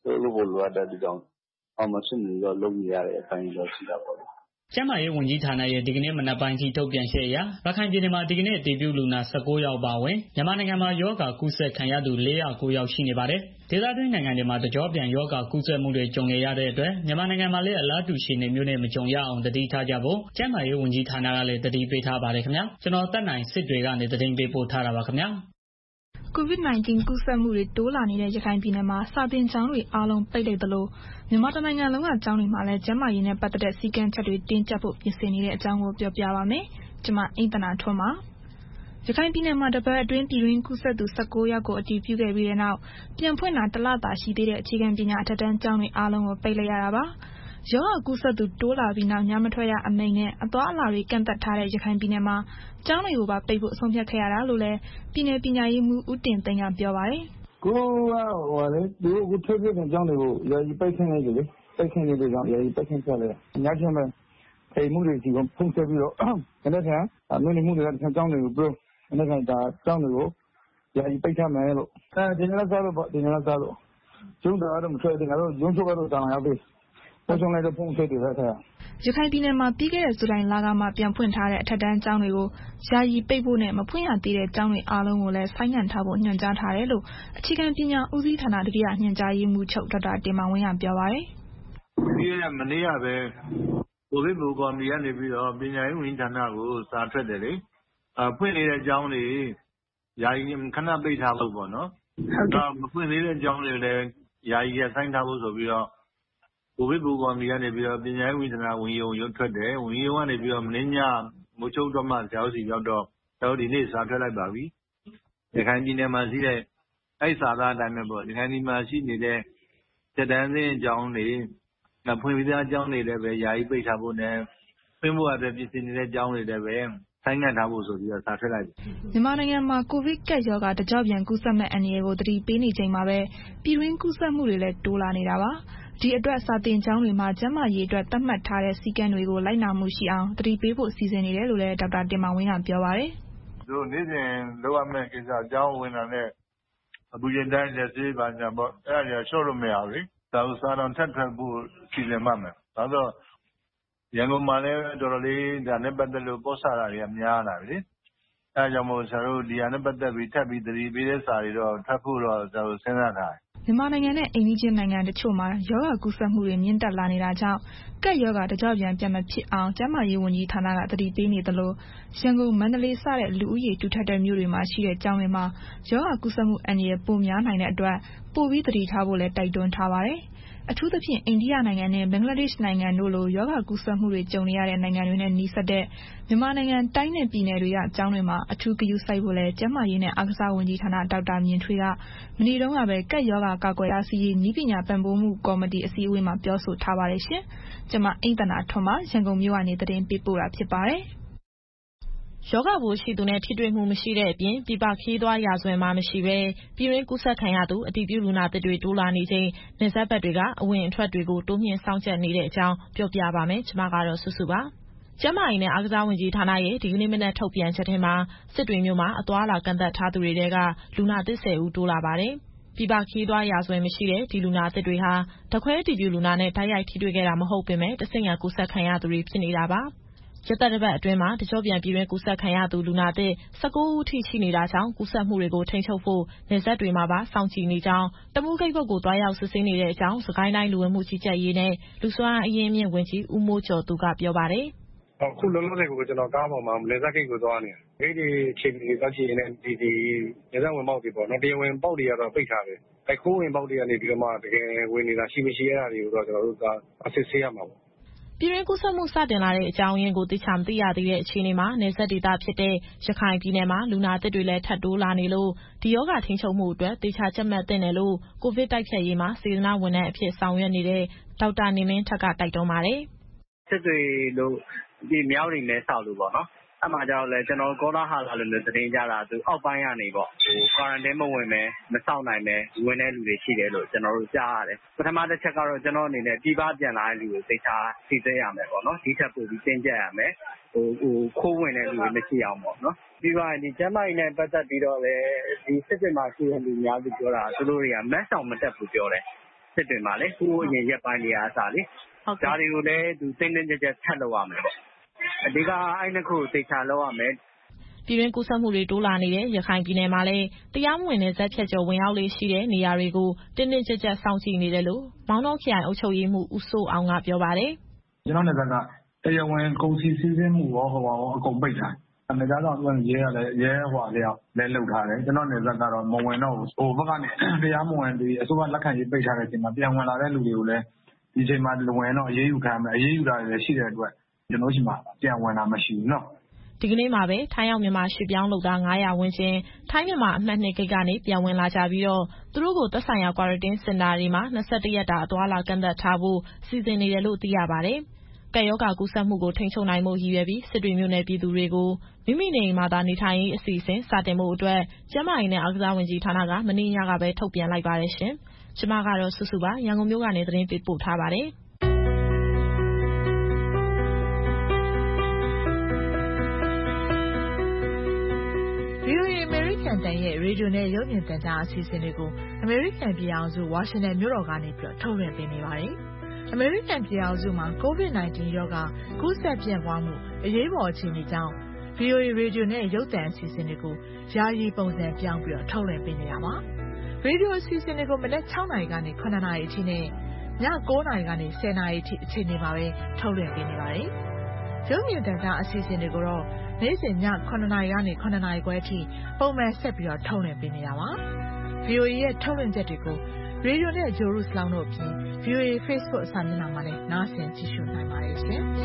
လုပ်ဖို့လိုအပ်တဲ့ဒီကြောင့်အောင်မဖြစ်နေတော့လုပ်နေရတဲ့အပိုင်းတော့ရှိတာပေါ့လေကျန်းမာရေးဝန်ကြီးဌာနရဲ့ဒီကနေ့မနက်ပိုင်းထိထုတ်ပြန်ချက်အရရခိုင်ပြည်နယ်မှာဒီကနေ့အတည်ပြုလူနာ၁၉ယောက်ပါဝင်မြန်မာနိုင်ငံမှာရောဂါကူးစက်ခံရသူ၄၀၉ယောက်ရှိနေပါတယ်။ဒေသတွင်းနိုင်ငံတွေမှာတကြောပြန်ရောဂါကူးစက်မှုတွေကြုံနေရတဲ့အတွက်မြန်မာနိုင်ငံမှာလည်းအလားတူရှိနေမျိုးနဲ့မကြုံရအောင်တတိထားကြဖို့ကျန်းမာရေးဝန်ကြီးဌာနကလည်းတတိပေးထားပါတယ်ခင်ဗျာ။ကျွန်တော်တက်နိုင်စစ်တွေကနေတတိပေးပို့ထားတာပါခင်ဗျာ။ ကိုဗစ် ၁၉ ကူးစက်မှုတွေတိုးလာနေတဲ့ရခိုင်ပြည်နယ်မှာစာသင်ကျောင်းတွေအားလုံးပိတ်လိုက်သလိုမြန်မာတိုင်းနိုင်ငံလုံးကကျောင်းတွေမှာလည်းကျန်းမာရေးနဲ့ပတ်သက်တဲ့စည်းကမ်းချက်တွေတင်းကျပ်ဖို့ပြင်ဆင်နေတဲ့အကြောင်းကိုပြောပြပါမယ်။ကျွန်မအိမ့်သနာထွန်းပါ။ရခိုင်ပြည်နယ်မှာတပတ်အတွင်းပြည်တွင်းကူးစက်သူ၁၉ယောက်ကိုအတည်ပြုခဲ့ပြီးတဲ့နောက်ပြန်ဖွင့်တာတစ်လသာရှိသေးတဲ့အခြေခံပညာအထက်တန်းကျောင်းတွေအားလုံးကိုပိတ်လိုက်ရတာပါ။ရောဂါကူးစက်သူတိုးလာပြီးနောက်ညမထွက်ရအမိန့်နဲ့အသွားအလာတွေကန့်သတ်ထားတဲ့ရခိုင်ပြည်နယ်မှာကျောင်းတွေကိုပါပိတ်ဖို့ဆုံးဖြတ်ခဲ့ရတာလို့လည်းပြည်နယ်ပညာရေးမှူးဦးတင်သိန်းကပြောပါတယ်။ကိုကဟိုလေဒီအခုထွက်ပြတဲ့ကျောင်းတွေကိုယာယီပိတ်ခင်းလိုက်တယ်လေပိတ်ခင်းလိုက်တဲ့ကြောင့်ယာယီပိတ်ခင်းပြလိုက်။ညချင်းပဲအိမ်မှုတွေစီကဖုံးဆက်ပြီးတော့ဒီနေ့ကအမျိုးမျိုးတွေကကျောင်းတွေကိုပြောဒီနေ့ကဒါကျောင်းတွေကိုယာယီပိတ်ထားမယ်လို့အဲဒီနေ့ကစားလို့ပေါ့ဒီနေ့ကစားလို့ကျုံးတာတော့မထွက်သေးငါတို့ရုံးချုပ်ကတော့တောင်းရောက်ပြီ။ကျောင်းလိုက်တော့ဖုံးဆက်တယ်ဆက်ရခိုင်ပြည်နယ်မှာပြီးခဲ့တဲ့ဇူလိုင်လကမှပြန်ဖွင့်ထားတဲ့အထက်တန်းကျောင်းတွေကိုယာယီပိတ်ဖို့နဲ့မဖွင့်ရသေးတဲ့ကျောင်းတွေအားလုံးကိုလည်းဆိုင်းငံ့ထားဖို့ညွှန်ကြားထားတယ်လို့အခြေခံပညာဦးစီးဌာနဒုတိယညွှန်ကြားရေးမှူးချုပ်ဒေါက်တာတင်မောင်ဝင်းကပြောပါတယ်။ဒီရက်မနေ့ကပဲကိုဗစ်ဘူကော်မတီကနေပြီးတော့ပညာရေးဝန်ကြီးဌာနကိုစာထွက်တယ်လေ။အဖွင့်နေတဲ့ကျောင်းတွေယာယီခဏပိတ်ထားဖို့ပေါ့နော်။ဟုတ်ကဲ့မဖွင့်သေးတဲ့ကျောင်းတွေလည်းယာယီရပ်ဆိုင်းထားဖို့ဆိုပြီးတော့ကိုဗစ်ဘူကော်မတီကနေပြီးတော့ပညာရေးဝန်ကြီးဌာနဝန်ကြီးရုံးထွက်တယ်ဝန်ကြီးရုံးကနေပြီးတော့မင်းညမိုးချုပ်တော့မှဆရာတို့စီရောက်တော့ကျွန်တော်ဒီနေ့စာထွက်လိုက်ပါပြီရခိုင်ပြည်နယ်မှာရှိတဲ့အဲ့စာသားအတိုင်းပဲပေါ့ရခိုင်ပြည်မှာရှိနေတဲ့တက်တန်းစင်းအကြောင်းတွေဖွင့်ပြီးသားအကြောင်းတွေလည်းပဲယာယီပိတ်ထားဖို့နဲ့ဖွင့်ဖို့အတွက်ပြည်စင်နေတဲ့အကြောင်းတွေလည်းပဲဆိုင်းငံ့ထားဖို့ဆိုပြီးတော့စာထွက်လိုက်တယ်မြန်မာနိုင်ငံမှာကိုဗစ်ကပ်ရောဂါတကြော့ပြန်ကူးစက်မဲ့အန္တရာယ်ကိုသတိပေးနေချိန်မှာပဲပြည်တွင်းကူးစက်မှုတွေလည်းတိုးလာနေတာပါဒီအတွက်စာသင်ကျောင်းတွေမှာကျန်းမာရေးအတွက်သတ်မှတ်ထားတဲ့စည်းကမ်းတွေကိုလိုက်နာမှုရှိအောင်သတိပေးဖို့စီစဉ်နေတယ်လို့လည်းဒေါက်တာတင်မောင်ဝင်းကပြောပါတယ်။တို့နေ့စဉ်လုပ်ရမယ့်ကိစ္စအကြောင်းဝင်တာနဲ့အပူချိန်တိုင်းလက်ဆေးပါညာပေါ့အဲ့ဒါကြီးလျှော့လို့မရဘူး။ဒါကိုစာတော်ထပ်ထွက်ဖို့စီစဉ်မှမယ်။ဒါတော့ရန်ကုန်မှာလည်းတော်တော်လေးဒါနဲ့ပတ်သက်လို့ပို့ဆတာတွေကများလာပြီ။အဲဒါကြောင့်မို့ဆရာတို့ဒီဟာနဲ့ပတ်သက်ပြီးထပ်ပြီးသတိပေးတဲ့စာတွေတော့ထပ်ဖို့တော့ကျွန်တော်စဉ်းစားထားတယ်မြန်မာနိုင်ငံနဲ့အိမ်နီးချင်းနိုင်ငံတချို့မှာရောဂါကူးစက်မှုတွေမြင့်တက်လာနေတာကြောင့်ကပ်ရောဂါတကြော့ပြန်ပြန်မဖြစ်အောင်ကျန်းမာရေးဝန်ကြီးဌာနကသတိပေးနေသလိုရန်ကုန်မန္တလေးစတဲ့လူဦးရေထူထပ်တဲ့မြို့တွေမှာရှိတဲ့ကျောင်းတွေမှာရောဂါကူးစက်မှုအန္တရာယ်ပိုများနိုင်တဲ့အတွက်ပိုပြီးသတိထားဖို့လည်းတိုက်တွန်းထားပါတယ်အထူးသဖြင့်အိန္ဒိယနိုင်ငံနဲ့ဘင်္ဂလားဒေ့ရှ်နိုင်ငံတို့လိုရောဂါကူးစက်မှုတွေကြုံနေရတဲ့နိုင်ငံတွေနဲ့နှီးစပ်တဲ့မြန်မာနိုင်ငံတိုင်းနဲ့ပြည်နယ်တွေကကျောင်းတွေမှာအထူးဂရုစိုက်ဖို့လည်းကျန်းမာရေးနဲ့အားကစားဝန်ကြီးဌာနဒေါက်တာမြင့်ထွေးကမနေ့တုန်းကပဲကပ်ရောဂါကာကွယ်တားဆီးရေးနည်းပညာပံ့ပိုးမှုကော်မတီအစည်းအဝေးမှာပြောဆိုထားပါတယ်ရှင်။ကျွန်မအိမ့်သနာထွန်းပါရန်ကုန်မြို့ကနေသတင်းပေးပို့တာဖြစ်ပါတယ်။ရောဂါပိုးရှိသူနဲ့ထိတွေ့မှုမရှိတဲ့အပြင်ပြည်ပခရီးသွားရာဇဝင်မှမရှိဘဲပြည်တွင်းကူးစက်ခံရသူအတည်ပြုလူနာသစ်တွေတိုးလာနေချိန်နယ်စပ်ဘက်တွေကအဝင်အထွက်တွေကိုတိုးမြင့်စောင့်ကြပ်နေတဲ့အကြောင်းပြောပြပါမယ်။ကျွန်မကတော့စုစုပါ။ကျန်းမာရေးနဲ့အားကစားဝန်ကြီးဌာနရဲ့ဒီကနေ့မနက်ထုတ်ပြန်ချက်ထဲမှာစစ်တွေမြို့မှာအသွားအလာကန့်သတ်ထားသူတွေတဲကလူနာသစ်၁၀ဦးတိုးလာပါတယ်။ပြည်ပခရီးသွားရာဇဝင်မရှိတဲ့ဒီလူနာသစ်တွေဟာဓာတ်ခွဲအတည်ပြုလူနာနဲ့တိုက်ရိုက်ထိတွေ့ခဲ့တာမဟုတ်ပေမဲ့တဆင့်ခံကူးစက်ခံရသူတွေဖြစ်နေတာပါ။ရက်သတ္တပတ်အတွင်းမှာတကျော့ပြန်ပြည်တွင်းကူးစက်ခံရသူလူနာသစ်၁၉ဦးထိရှိနေတာကြောင့်ကူးစက်မှုတွေကိုထိန်းချုပ်ဖို့နယ်စပ်တွေမှာပါစောင့်ကြည့်နေကြောင်းတမူးဂိတ်ဘက်ကိုတွားရောက်စစ်ဆေးနေတဲ့အကြောင်းစကိုင်းတိုင်းလူဝင်မှုကြီးကြပ်ရေးနဲ့လူစွမ်းအားအရင်းအမြစ်ဝန်ကြီးဦးမိုးကျော်သူကပြောပါတယ်။အခုလောလောဆယ်ကိုကျွန်တော်ကားပေါ်မှာနယ်စပ်ဂိတ်ကိုသွားနေတယ်။ဂိတ်တွေချိန်ပြီးသွားကြည့်ရင်ဒီဒီနယ်စပ်ဝင်ပေါက်တွေပေါ့နော်တရားဝင်ပေါက်တွေကတော့ပိတ်ထားတယ်။အဲခိုးဝင်ပေါက်တွေကနေပြီးတော့မှတကယ်ဝင်နေတာရှိမရှိအဲ့ဒါတွေကိုတော့ကျွန်တော်တို့ကအစစ်ဆေးရမှာပေါ့ပြည်တွင်းကူးစက်မှုစတင်လာတဲ့အကြောင်းရင်းကိုသိချာမသိရသေးတဲ့အခြေအနေမှာနယ်စပ်ဒေသဖြစ်တဲ့ရခိုင်ပြည်နယ်မှာလူနာသစ်တွေလည်းထပ်တိုးလာနေလို့ဒီရောဂါထိန်းချုပ်မှုအတွက်သိချာကြက်မှတ်သင့်တယ်လို့ကိုဗစ်တိုက်ဖျက်ရေးမှာစေတနာဝန်ထမ်းအဖြစ်ဆောင်ရွက်နေတဲ့ဒေါက်တာနေမင်းထက်ကတိုက်တွန်းပါတယ်။စစ်တွေလို့ဒီမြောက်တွေနဲ့ဆောက်လို့ပေါ့နော်။အဲ့မှာကြောက်လဲကျွန်တော်ကောလာဟာလာလို့သတင်းကြတာသူအောက်ပိုင်းကနေပေါ့ဟိုကွာရန်တင်းမဝင်ပဲမဆောက်နိုင်ပဲဝင်တဲ့လူတွေရှိတယ်လို့ကျွန်တော်တို့ကြားရတယ်ပထမတစ်ချက်ကတော့ကျွန်တော်အနေနဲ့ပြည်ပပြန်လာတဲ့လူကိုသိချာသိသိရမယ်ပေါ့နော်ဒီထက်ပိုပြီးတင်းကျပ်ရမယ်ဟိုဟိုခိုးဝင်တဲ့လူတွေမရှိအောင်ပေါ့နော်ပြီးတော့ဒီကျန်းမာရေးနဲ့ပတ်သက်ပြီးတော့လည်းဒီစစ်စစ်မှာရှိတဲ့လူများစုပြောတာသူတို့တွေကမက်ဆောင်မတက်ဘူးပြောတယ်စစ်တွေမှာလေခုအရင်ရက်ပိုင်းနေရာအစားလေဒါတွေကိုလည်းသူစိတ်နဲ့ကြက်ကြက်ထပ်လုပ်ရမယ်အဓိကအဲ့နှစ်ခုသိချာလုပ်ရမယ်ပြည်တွင်းကူးစက်မှုတွေတိုးလာနေတဲ့ရခိုင်ပြည်နယ်မှာလည်းတရားမဝင်တဲ့ဇက်ဖြတ်ကျော်ဝင်ရောက်လေးရှိတဲ့နေရာတွေကိုတင်းတင်းကြပ်ကြပ်စောင့်ကြည့်နေတယ်လို့မောင်တောခရိုင်အုပ်ချုပ်ရေးမှူးဦးစိုးအောင်ကပြောပါတယ်။ကျွန်တော်နယ်စပ်ကတရားဝင်ကုန်စည်စီးဆင်းမှုရောဟောပါအကုန်ပိတ်ထားတယ်။နယ်စပ်တော့ရဲရလဲရဲဟွာလျောက်လဲလှုပ်ထားတယ်။ကျွန်တော်နယ်စပ်ကတော့မဝင်တော့ဘူး။ဟိုဘက်ကနေတရားမဝင်ဒီအစိုးရလက်ခံရေးပိတ်ထားတဲ့အချိန်မှာပြန်ဝင်လာတဲ့လူတွေကိုလည်းဒီချိန်မှာဝင်တော့အေးအေးယူခံမယ်အေးအေးယူတာလည်းရှိတဲ့အတွက်ကျွန်တော်ရှိမှပြန်ဝင်လာမရှိဘူးနော်။ဒီကနေ့မှာပဲထိုင်းရောက်မြန်မာရွှေ့ပြောင်းလုပ်သားငါးရာဝန်းကျင်ထိုင်းမြန်မာအမှတ်နှစ်ဂိတ်ကနေပြန်ဝင်လာကြပြီးတော့သူတို့ကိုသက်ဆိုင်ရာ quarantine center တွေမှာ၂၁ရက်တာအသွားလာကန့်သတ်ထားဖို့စီစဉ်နေတယ်လို့သိရပါတယ်။ကပ်ရောဂါကူးစက်မှုကိုထိန်းချုပ်နိုင်ဖို့ရည်ရွယ်ပြီးစစ်တွေမြို့နယ်ပြည်သူတွေကိုမိမိနေအိမ်မှာသာနေထိုင်ရေးအစီအစဉ်စတင်ဖို့အတွက်ကျန်းမာရေးနဲ့အားကစားဝန်ကြီးဌာနကမနေ့ညကပဲထုတ်ပြန်လိုက်ပါတယ်ရှင်။ကျွန်မကတော့စုစုပါရန်ကုန်မြို့ကနေသတင်းပေးပို့ထားပါတယ်။ဗွီအိုအေ American တန်ရဲ့ရေဒီယိုနဲ့ရုပ်မြင်သံကြားအစီအစဉ်တွေကို American ပြည်အောင်စု Washington မြို့တော်ကနေပြီးထုတ်လွှင့်ပေးနေပါတယ်။ American ပြည်အောင်စုမှာ ကိုဗစ်၁၉ ရောဂါကူးစက်ပြန့်ပွားမှုအရေးပေါ်အခြေအနေကြောင့် ဗွီအိုအေ ရေဒီယိုနဲ့ရုပ်သံအစီအစဉ်တွေကိုယာယီပုံစံပြောင်းပြီးထုတ်လွှင့်ပေးနေတာပါ။ရေဒီယိုအစီအစဉ်တွေကိုမနက်၆နာရီကနေ၇နာရီအထိနဲ့ည၉နာရီကနေ၁၀နာရီအထိအချိန်တွေမှာပဲထုတ်လွှင့်ပေးနေပါတယ်။ရုပ်မြင်သံကြားအစီအစဉ်တွေကိုတော့နေ့စဉ်ည၇နာရီကနေ၇နာရီခွဲအထိပုံမှန်ဆက်ပြီးတော့ထုတ်လွှင့်ပေးနေတာပါ။ ဗွီအိုအေရဲ့ထုတ်လွှင့်ချက်တွေကိုရေဒီယိုနဲ့ဂျိုရုစလောင်းတို့အပြင် ဗွီအိုအေ Facebook စာမျက်နှာမှာလည်းနားဆင်ကြည့်ရှုနိုင်ပါတယ်ရှင်။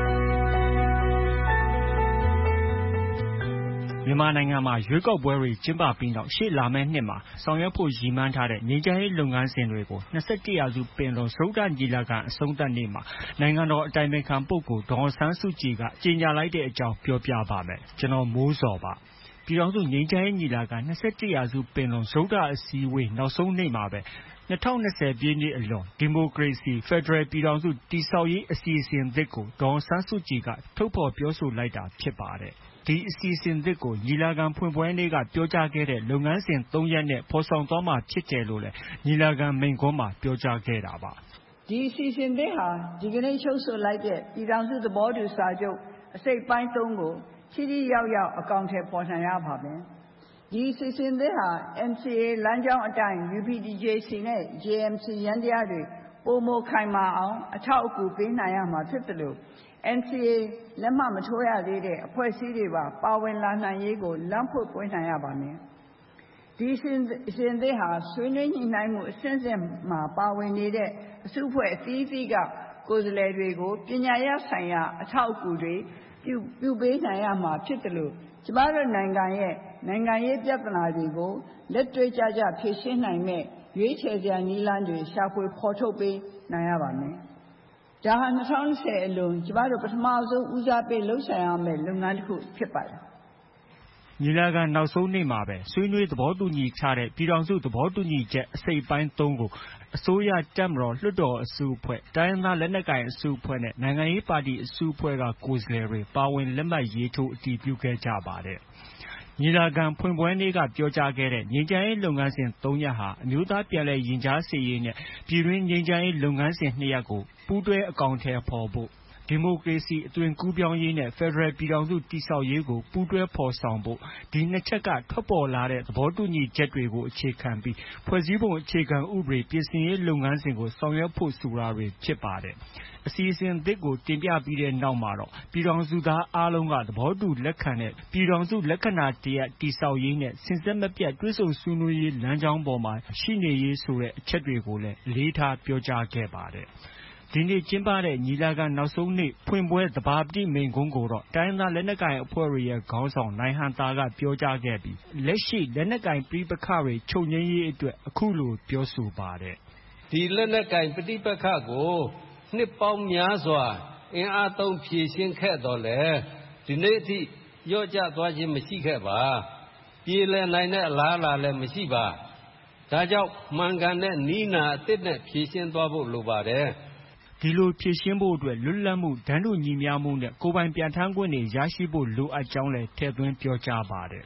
မြန်မာနိုင်ငံမှာရွေးကောက်ပွဲတွေကျင်းပပြီးနောက်ရှေ့လာမယ့်နှစ်မှာဆောင်ရွက်ဖို့ရည်မှန်းထားတဲ့ငြိမ်းချမ်းရေးလုပ်ငန်းစဉ်တွေကို၂၁ရာစုပင်လုံစတုတ္ထညီလာခံအဆုံးသတ်နေ့မှာနိုင်ငံတော်အတိုင်ပင်ခံပုဂ္ဂိုလ်ဒေါ်အောင်ဆန်းစုကြည်ကကြေညာလိုက်တဲ့အကြောင်းပြောပြပါမယ်။ကျွန်တော်မိုးစောပါ။ပြည်ထောင်စုငြိမ်းချမ်းရေးညီလာခံ၂၁ရာစုပင်လုံစတုတ္ထအစည်းအဝေးနောက်ဆုံးနေ့မှာပဲ၂၀၂၀ပြည့်နှစ်အလွန်ဒီမိုကရေစီဖက်ဒရယ်ပြည်ထောင်စုတည်ဆောက်ရေးအစီအစဉ်သစ်ကိုဒေါ်အောင်ဆန်းစုကြည်ကထုတ်ဖော်ပြောဆိုလိုက်တာဖြစ်ပါတယ်။ဒီအစီအစဉ်သစ်ကိုညီလာခံဖွင့်ပွဲနေ့ကပြောကြားခဲ့တဲ့လုပ်ငန်းစဉ်၃ရပ်နဲ့ဖော်ဆောင်သွားမှာဖြစ်တယ်လို့လည်းညီလာခံမိန့်ခွန်းမှာပြောကြားခဲ့တာပါ။ဒီအစီအစဉ်သစ်ဟာဒီကနေ့ချုပ်ဆိုလိုက်တဲ့ပြည်ထောင်စုသဘောတူစာချုပ်အစိတ်ပိုင်း၃ကိုထိထိရောက်ရောက်အကောင်အထည်ဖော်နိုင်ရပါမယ်။ဒီအစီအစဉ်သစ်ဟာ N C A လမ်းကြောင်းအတိုင်း U P D J C နဲ့ J M C ယန္တရားတွေပိုမိုခိုင်မာအောင်အထောက်အကူပေးနိုင်ရမှာဖြစ်တယ်လို့ N C A လက်မှတ်မထိုးရသေးတဲ့အဖွဲ့အစည်းတွေပါပါဝင်လာနိုင်ရေးကိုလမ်းဖွင့်ပေးနိုင်ရပါမယ်။ဒီအစဉ်အစဉ်သစ်ဟာဆွေးနွေးညှိနှိုင်းမှုအစဉ်စဉ်မှာပါဝင်နေတဲ့အစုအဖွဲ့အသီးသီးကကိုယ်စားလှယ်တွေကိုပညာရပ်ဆိုင်ရာအထောက်အကူတွေပြုပြုပေးနိုင်ရမှာဖြစ်တယ်လို့ကျမတို့နိုင်ငံရဲ့နိုင်ငံရေးပြဿနာတွေကိုလက်တွေ့ကျကျဖြေရှင်းနိုင်မဲ့ရွေးချယ်စရာနည်းလမ်းတွေရှာဖွေဖော်ထုတ်ပေးနိုင်ရပါမယ်။ဒါဟာ၂၀၂၀အလွန်ကျမတို့ပထမဆုံးဦးစားပေးလှုပ်ဆောင်ရမယ့်လုပ်ငန်းတစ်ခုဖြစ်ပါတယ်။ညီလာခံနောက်ဆုံးနေ့မှာပဲဆွေးနွေးသဘောတူညီထားတဲ့ပြည်ထောင်စုသဘောတူညီချက်အစိတ်ပိုင်း၃ကိုအစိုးရတပ်မတော်လွှတ်တော်အစုအဖွဲ့တိုင်းရင်းသားလက်နက်ကိုင်အစုအဖွဲ့နဲ့နိုင်ငံရေးပါတီအစုအဖွဲ့ကကိုယ်စားလှယ်တွေပါဝင်လက်မှတ်ရေးထိုးအတည်ပြုခဲ့ကြပါတယ်။ညီလာခံဖွင့်ပွဲနေ့ကပြောကြားခဲ့တဲ့ငြိမ်းချမ်းရေးလုပ်ငန်းစဉ်၃ရပ်ဟာအမျိုးသားပြန်လည်ရင်ကြားစေ့ရေးနဲ့ပြည်တွင်းငြိမ်းချမ်းရေးလုပ်ငန်းစဉ်၂ရပ်ကိုပူးတွဲအကောင်အထည်ဖော်ဖို့ဒီမိုကရေစီအသွင်ကူးပြောင်းရေးနဲ့ဖက်ဒရယ်ပြည်ထောင်စုတည်ဆောက်ရေးကိုပူးတွဲဖော်ဆောင်ဖို့ဒီနှစ်ချက်ကထွက်ပေါ်လာတဲ့သဘောတူညီချက်တွေကိုအခြေခံပြီးဖွဲ့စည်းပုံအခြေခံဥပဒေပြင်ဆင်ရေးလုပ်ငန်းစဉ်ကိုဆောင်ရွက်ဖို့ဆိုတာတွေဖြစ်ပါတယ်။အစီအစဉ်အသစ်ကိုတင်ပြပြီးတဲ့နောက်မှာတော့ပြည်ထောင်စုသားအားလုံးကသဘောတူလက်ခံတဲ့ပြည်ထောင်စုလက္ခဏာတရပ်တည်ဆောက်ရေးနဲ့စဉ်ဆက်မပြတ်တွဲဆုံဆွေးနွေးရေးလမ်းကြောင်းပေါ်မှာရှိနေရေးဆိုတဲ့အချက်တွေကိုလည်းအလေးထားပြောကြားခဲ့ပါတယ်။ဒီနေ့ကျင်းပတဲ့ညီလာခံနောက်ဆုံးနေ့ဖွင့်ပွဲသဘာပတိမိန့်ခွန်းကိုတော့တိုင်းရင်းသားလက်နက်ကိုင်အဖွဲ့တွေရဲ့ခေါင်းဆောင်နိုင်ဟံသာကပြောကြားခဲ့ပြီးလက်ရှိလက်နက်ကိုင်ပဋိပက္ခတွေချုပ်ငြိမ်းရေးအတွက်အခုလိုပြောဆိုပါတယ်။ဒီလက်နက်ကိုင်ပဋိပက္ခကိုနှစ်ပေါင်းများစွာအင်အားသုံးဖြေရှင်းခဲ့တော့လေဒီနေ့အထိလျော့ကျသွားခြင်းမရှိခဲ့ပါ။ပြေလည်နိုင်တဲ့အလားအလာလည်းမရှိပါ။ဒါကြောင့်မှန်ကန်တဲ့နီးနာအသစ်နဲ့ဖြေရှင်းသွားဖို့လိုပါတယ်။ဒီလိုဖြည့်ရှင်းဖို့အတွက်လွတ်လပ်မှုတန်းတူညီမျှမှုနဲ့ကိုယ်ပိုင်ပြဋ္ဌာန်းခွင့်တွေရရှိဖို့လိုအပ်ကြောင်းလည်းထည့်သွင်းပြောကြားပါတယ်။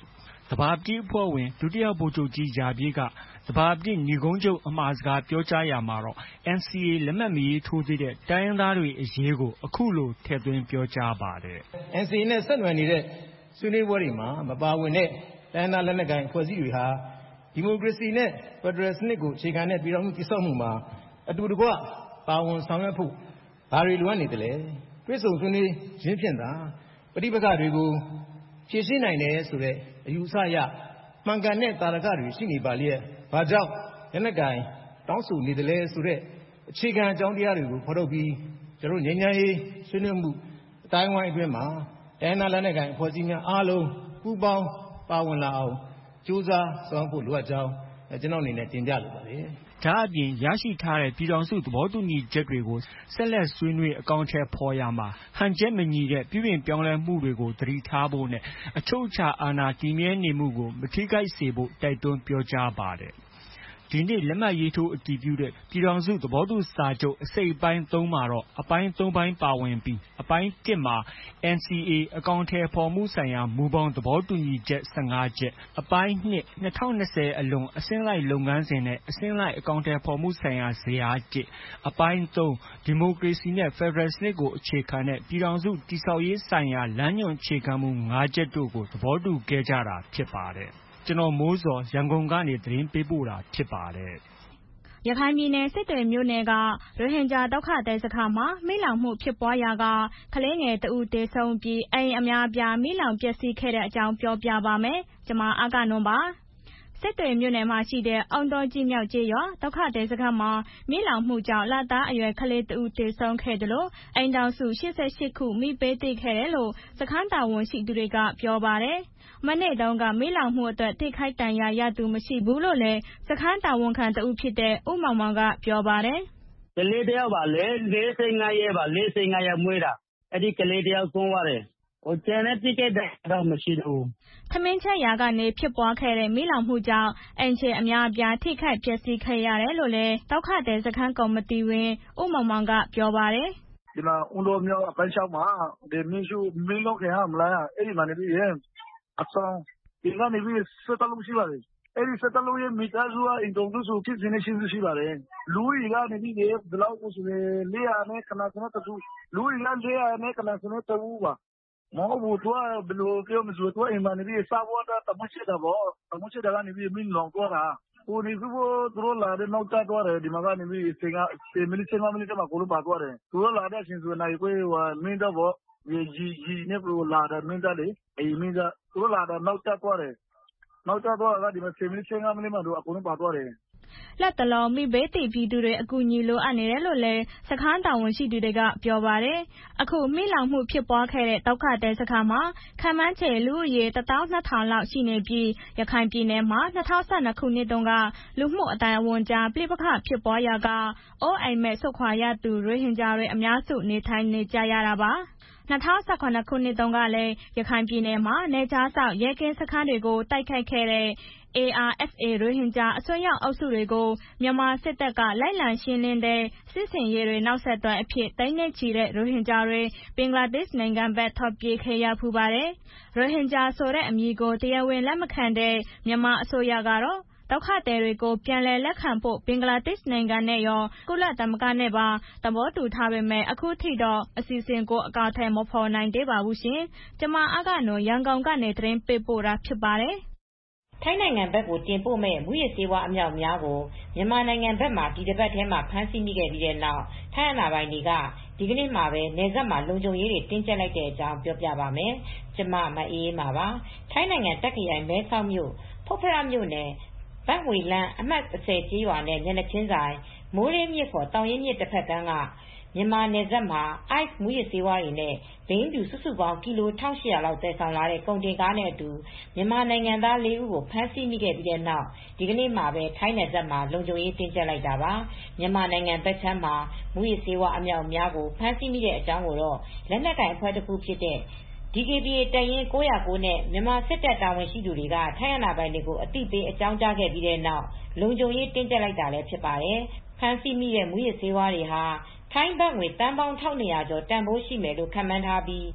သဘာပတိအဖွဲ့ဝင်ဒုတိယဗိုလ်ချုပ်ကြီးရာပြည့်ကသဘာပတိနိဂုံးချုပ်အမှာစကားပြောကြားရာမှာတော့ N C A လက်မှတ်မရေးထိုးသေးတဲ့တိုင်းရင်းသားတွေအရေးကိုအခုလိုထည့်သွင်းပြောကြားပါတယ်။ N C A နဲ့ဆက်နွယ်နေတဲ့ဆွေးနွေးပွဲတွေမှာမပါဝင်တဲ့တိုင်းရင်းသားလက်နက်ကိုင်အဖွဲ့အစည်းတွေဟာဒီမိုကရေစီနဲ့ဖက်ဒရယ်စနစ်ကိုအခြေခံတဲ့ပြည်ထောင်စုတည်ဆောက်မှုမှာအတူတကွပါဝင်ဆောင်ရွက်ဖို့ဘာတွေလိုအပ်နေတယ်လဲတွေ့ဆုံဆွေးနွေးခြင်းဖြင့်သာပဋိပက္ခတွေကိုဖြေရှင်းနိုင်တယ်ဆိုတဲ့အယူအဆအရမှန်ကန်တဲ့တာရကတွေရှိနေပါလျက်ဘာကြောင့်လက်နက်ကိုင်တောင်းဆိုနေတယ်လဲဆိုတဲ့အခြေခံအကြောင်းတရားတွေကိုဖော်ထုတ်ပြီးကျွန်တော်ငြိမ်းချမ်းရေးဆွေးနွေးမှုအတိုင်းဝိုင်းအတွင်းမှာတိုင်းသားလက်နက်ကိုင်အဖွဲ့အစည်းများအားလုံးပူးပေါင်းပါဝင်လာအောင်ကြိုးစားဆောင်ဖို့လိုအပ်ကြောင်းကျွန်တော်အနေနဲ့တင်ပြလိုပါတယ်။ဒါအပြင်ရရှိထားတဲ့ပြည်ထောင်စုသဘောတူညီချက်တွေကိုဆက်လက်ဆွေးနွေးအကောင်အထည်ဖော်ရာမှာဟန်ချက်မညီတဲ့ပြုပြင်ပြောင်းလဲမှုတွေကိုသတိထားဖို့နဲ့အချုပ်အခြာအာဏာတည်မြဲနေမှုကိုမထိခိုက်စေဖို့တိုက်တွန်းပြောကြားပါတယ်။ဒီနေ့လက်မှတ်ရေးထိုးအတည်ပြုတဲ့ပြည်ထောင်စုသဘောတူစာချုပ်အစိတ်အပိုင်းသုံးမှာတော့အပိုင်းသုံးပိုင်းပါဝင်ပြီးအပိုင်းတစ်မှာ N C A အကောင်အထည်ဖော်မှုဆိုင်ရာမူဘောင်သဘောတူညီချက်၁၅ချက်အပိုင်းနှစ်၂၀၂၀အလွန်အဆင့်လိုက်လုပ်ငန်းစဉ်နဲ့အဆင့်လိုက်အကောင်အထည်ဖော်မှုဆိုင်ရာဇယားတစ်အပိုင်းသုံးဒီမိုကရေစီနဲ့ဖက်ဒရယ်စနစ်ကိုအခြေခံတဲ့ပြည်ထောင်စုတည်ဆောက်ရေးဆိုင်ရာလမ်းညွှန်အခြေခံမှု၅ချက်တို့ကိုသဘောတူခဲ့ကြတာဖြစ်ပါတယ်။ကျွန်တော်မိုးစောရန်ကုန်ကနေသတင်းပေးပို့တာဖြစ်ပါတယ်။ရခိုင်ပြည်နယ်စစ်တွေမြို့နယ်ကရိုဟင်ဂျာဒုက္ခသည်စခန်းမှာမိလောင်မှုဖြစ်ပွားရာကကလေးငယ်တဦးသေဆုံးပြီးအိမ်အများအပြားမိလောင်ပျက်စီးခဲ့တဲ့အကြောင်းပြောပြပါမယ်။ကျွန်မအကနွန်ပါ။စစ်တွေမြို့နယ်မှာရှိတဲ့အောင်တော်ကြီးမြောက်ကျေးရွာဒုက္ခသည်စခန်းမှာမိလောင်မှုကြောင့်လသားအရွယ်ကလေးတဦးသေဆုံးခဲ့တယ်လို့အိမ်တောင်စု၈၈ခုမိပေးသိခဲ့တယ်လို့စခန်းတာဝန်ရှိသူတွေကပြောပါတယ်။မနေ့တုန်းကမိလောင်မှုအတွက်ထိခိုက်ဒဏ်ရာရသူမရှိဘူးလို့လည်းစခန်းတာဝန်ခံတဦးဖြစ်တဲ့ဦးမောင်မောင်ကပြောပါတယ်။ကလေးတယောက်ပါလေလေးစိတ်ငါးရက်ပါလေးစိတ်ငါးရက်မွေးတာအဲ့ဒီကလေးတယောက်ဆုံးသွားတယ်ဟိုကျန်တဲ့တိကျတဲ့တော့မရှိဘူး။ထမင်းချက်ရာကနေဖြစ်ပွားခဲ့တဲ့မိလောင်မှုကြောင့်အိမ်ခြေအများအပြားထိခိုက်ပျက်စီးခဲ့ရတယ်လို့လည်းတောက်ခတဲ့စခန်းကော်မတီဝင်ဦးမောင်မောင်ကပြောပါတယ်။ဒီမှာဦးတော်မြောက်အပိုင်း၆မှာဒီမင်းရှုမင်းလောက်ခင်ဟာမလားအဲ့ဒီမှာနေပြီးရင်အဆောင်ဒီကနေပြီးစက်တလုံးရှိပါတယ်အဲ့ဒီစက်တလုံးရဲ့မိသားစုအင်တုံစုစုဖြစ်နေရှိရှိပါတယ်လူကြီးကနေပြီးဒီလောက်ကိုဆိုလေးရနဲ့ခဏခဏတူလူကြီးကလေးရနဲ့ခဏခဏတူပါမဟုတ်ဘူးသူကဘယ်လိုပြောမလို့သူအိမ်မှာနေပြီးစားဖို့တာတမရှိတာပေါ့တမရှိတာကနေပြီးမင်းလောင်တော့တာဟိုဒီကူသူတို့လာတဲ့နောက်တော့တယ်ဒီမှာကနေပြီးစင်ကမိနစ်မိနစ်မှာကိုလိုပါတော့တယ်သူတို့လာတဲ့အချိန်ဆိုနိုင်ကိုမင်းတော့ရေကြီးကြီးနဲ့ကိုလာတဲ့မင်းသားလေးအိမ်မင်းသားသူတို့လာတဲ့နောက်တော့တယ်နောက်တော့ကဒီမှာစင်မိနစ်မိနစ်မှာတော့အကုန်လုံးပါတော့တယ်လက်တလုံးမိဘေးတီပြည်သူတွေအကူအညီလိုအပ်နေတယ်လို့လည်းစခန်းတာဝန်ရှိသူတွေကပြောပါတယ်။အခုမိလောင်မှုဖြစ်ပွားခဲ့တဲ့ဒုက္ခသည်စခန်းမှာခန့်မှန်းခြေလူဦးရေတသောင်းနှစ်ထောင်လောက်ရှိနေပြီးရခိုင်ပြည်နယ်မှာ၂၀၁၂ခုနှစ်တုန်းကလူမှုအတိုင်းအဝန်ကြားပြိပခဖြစ်ပွားရာကအိုးအိမ်မဲ့ဆုတ်ခွာရသူရိုဟင်ဂျာတွေအများစုနေထိုင်နေကြရတာပါ။၂၀၁၇ခုနှစ်တုန်းကလည်းရခိုင်ပြည်နယ်မှာနယ်ခြားစောင့်ရဲကင်းစခန်းတွေကိုတိုက်ခိုက်ခဲ့တဲ့ A R F A ရိုဟင်ဂျာအစွန်းရောက်အုပ်စုတွေကိုမြန်မာစစ်တပ်ကလိုက်လံရှင်းလင်းတဲ့စစ်ဆင်ရေးတွေနောက်ဆက်တွဲအဖြစ်သိန်းနဲ့ချီတဲ့ရိုဟင်ဂျာတွေဘင်္ဂလားဒေ့ရှ်နိုင်ငံဘက်ထွက်ပြေးခဲ့ရဖူးပါတယ်။ရိုဟင်ဂျာဆိုတဲ့အမည်ကိုတရားဝင်လက်မခံတဲ့မြန်မာအစိုးရကတော့ဒုက္ခသည်တွေကိုပြန်လည်လက်ခံဖို့ဘင်္ဂလားဒေ့ရှ်နိုင်ငံနဲ့ရောကုလသမဂ္ဂနဲ့ပါသဘောတူထားပေမဲ့အခုထိတော့အစီအစဉ်ကိုအကောင့်ထဲမဖော်နိုင်သေးပါဘူးရှင်။ကျွန်မအကနော်ရန်ကုန်ကနေသတင်းပေးပို့တာဖြစ်ပါတယ်။ထိုင်းနိုင်ငံဘက်ကိုတင်ပို့မဲ့မူရစ်ဆေးဝါးအမြောက်များကိုမြန်မာနိုင်ငံဘက်မှာဒီတစ်ပတ်ထဲမှာဖမ်းဆီးမိခဲ့ပြီးတဲ့နောက်ထိုင်းအာဏာပိုင်တွေကဒီကနေ့မှာပဲနယ်စပ်မှာလုံခြုံရေးတွေတင်းကျပ်လိုက်တဲ့အကြောင်းပြောပြပါမယ်။ကျွန်မမအေးအေးပါပါ။ထိုင်းနိုင်ငံတက်ခရိုင်မဲဆောက်မြို့ဖုတ်ဖရမြို့နယ်ဘတ်ဝေလန်းအမှတ်၁၀ကျေးရွာနဲ့မျက်နှာချင်းဆိုင်မိုးရေးမြစ်ခေါ်တောင်ရင်မြစ်တစ်ဖက်ကမ်းကမြန်မာနယ်စပ်မှာ ice မူရစ်ဆေးဝါးတွေနဲ့ဘိန်းဖြူစုစုပေါင်းကီလို၁၈၀၀လောက်သယ်ဆောင်လာတဲ့ကုန်တင်ကားနဲ့အတူမြန်မာနိုင်ငံသားလေးဦးကိုဖမ်းဆီးမိခဲ့ပြီးတဲ့နောက်ဒီကနေ့မှာပဲထိုင်းနယ်စပ်မှာလုံခြုံရေးတင်းကျပ်လိုက်တာပါမြန်မာနိုင်ငံဘက်ခြမ်းမှာမူရစ်ဆေးဝါးအမြောက်အများကိုဖမ်းဆီးမိတဲ့အကြောင်းကိုတော့လက်နက်ကိုင်အဖွဲ့တစ်ခုဖြစ်တဲ့D K B A တပ်ရင်း၉၀၉နဲ့မြန်မာစစ်တပ်တာဝန်ရှိသူတွေကထိုင်းအာဏာပိုင်တွေကိုအသိပေးအကြောင်းကြားခဲ့ပြီးတဲ့နောက်လုံခြုံရေးတင်းကျပ်လိုက်တာလည်းဖြစ်ပါတယ်။ဖမ်းဆီးမိတဲ့မူရစ်ဆေးဝါးတွေဟာထိုင်းဘတ်ငွေတန်ပေါင်း၁၂၀၀ကျော်တန်ဖိုးရှိမယ်လို့ခန့်မှန်းထားပြီး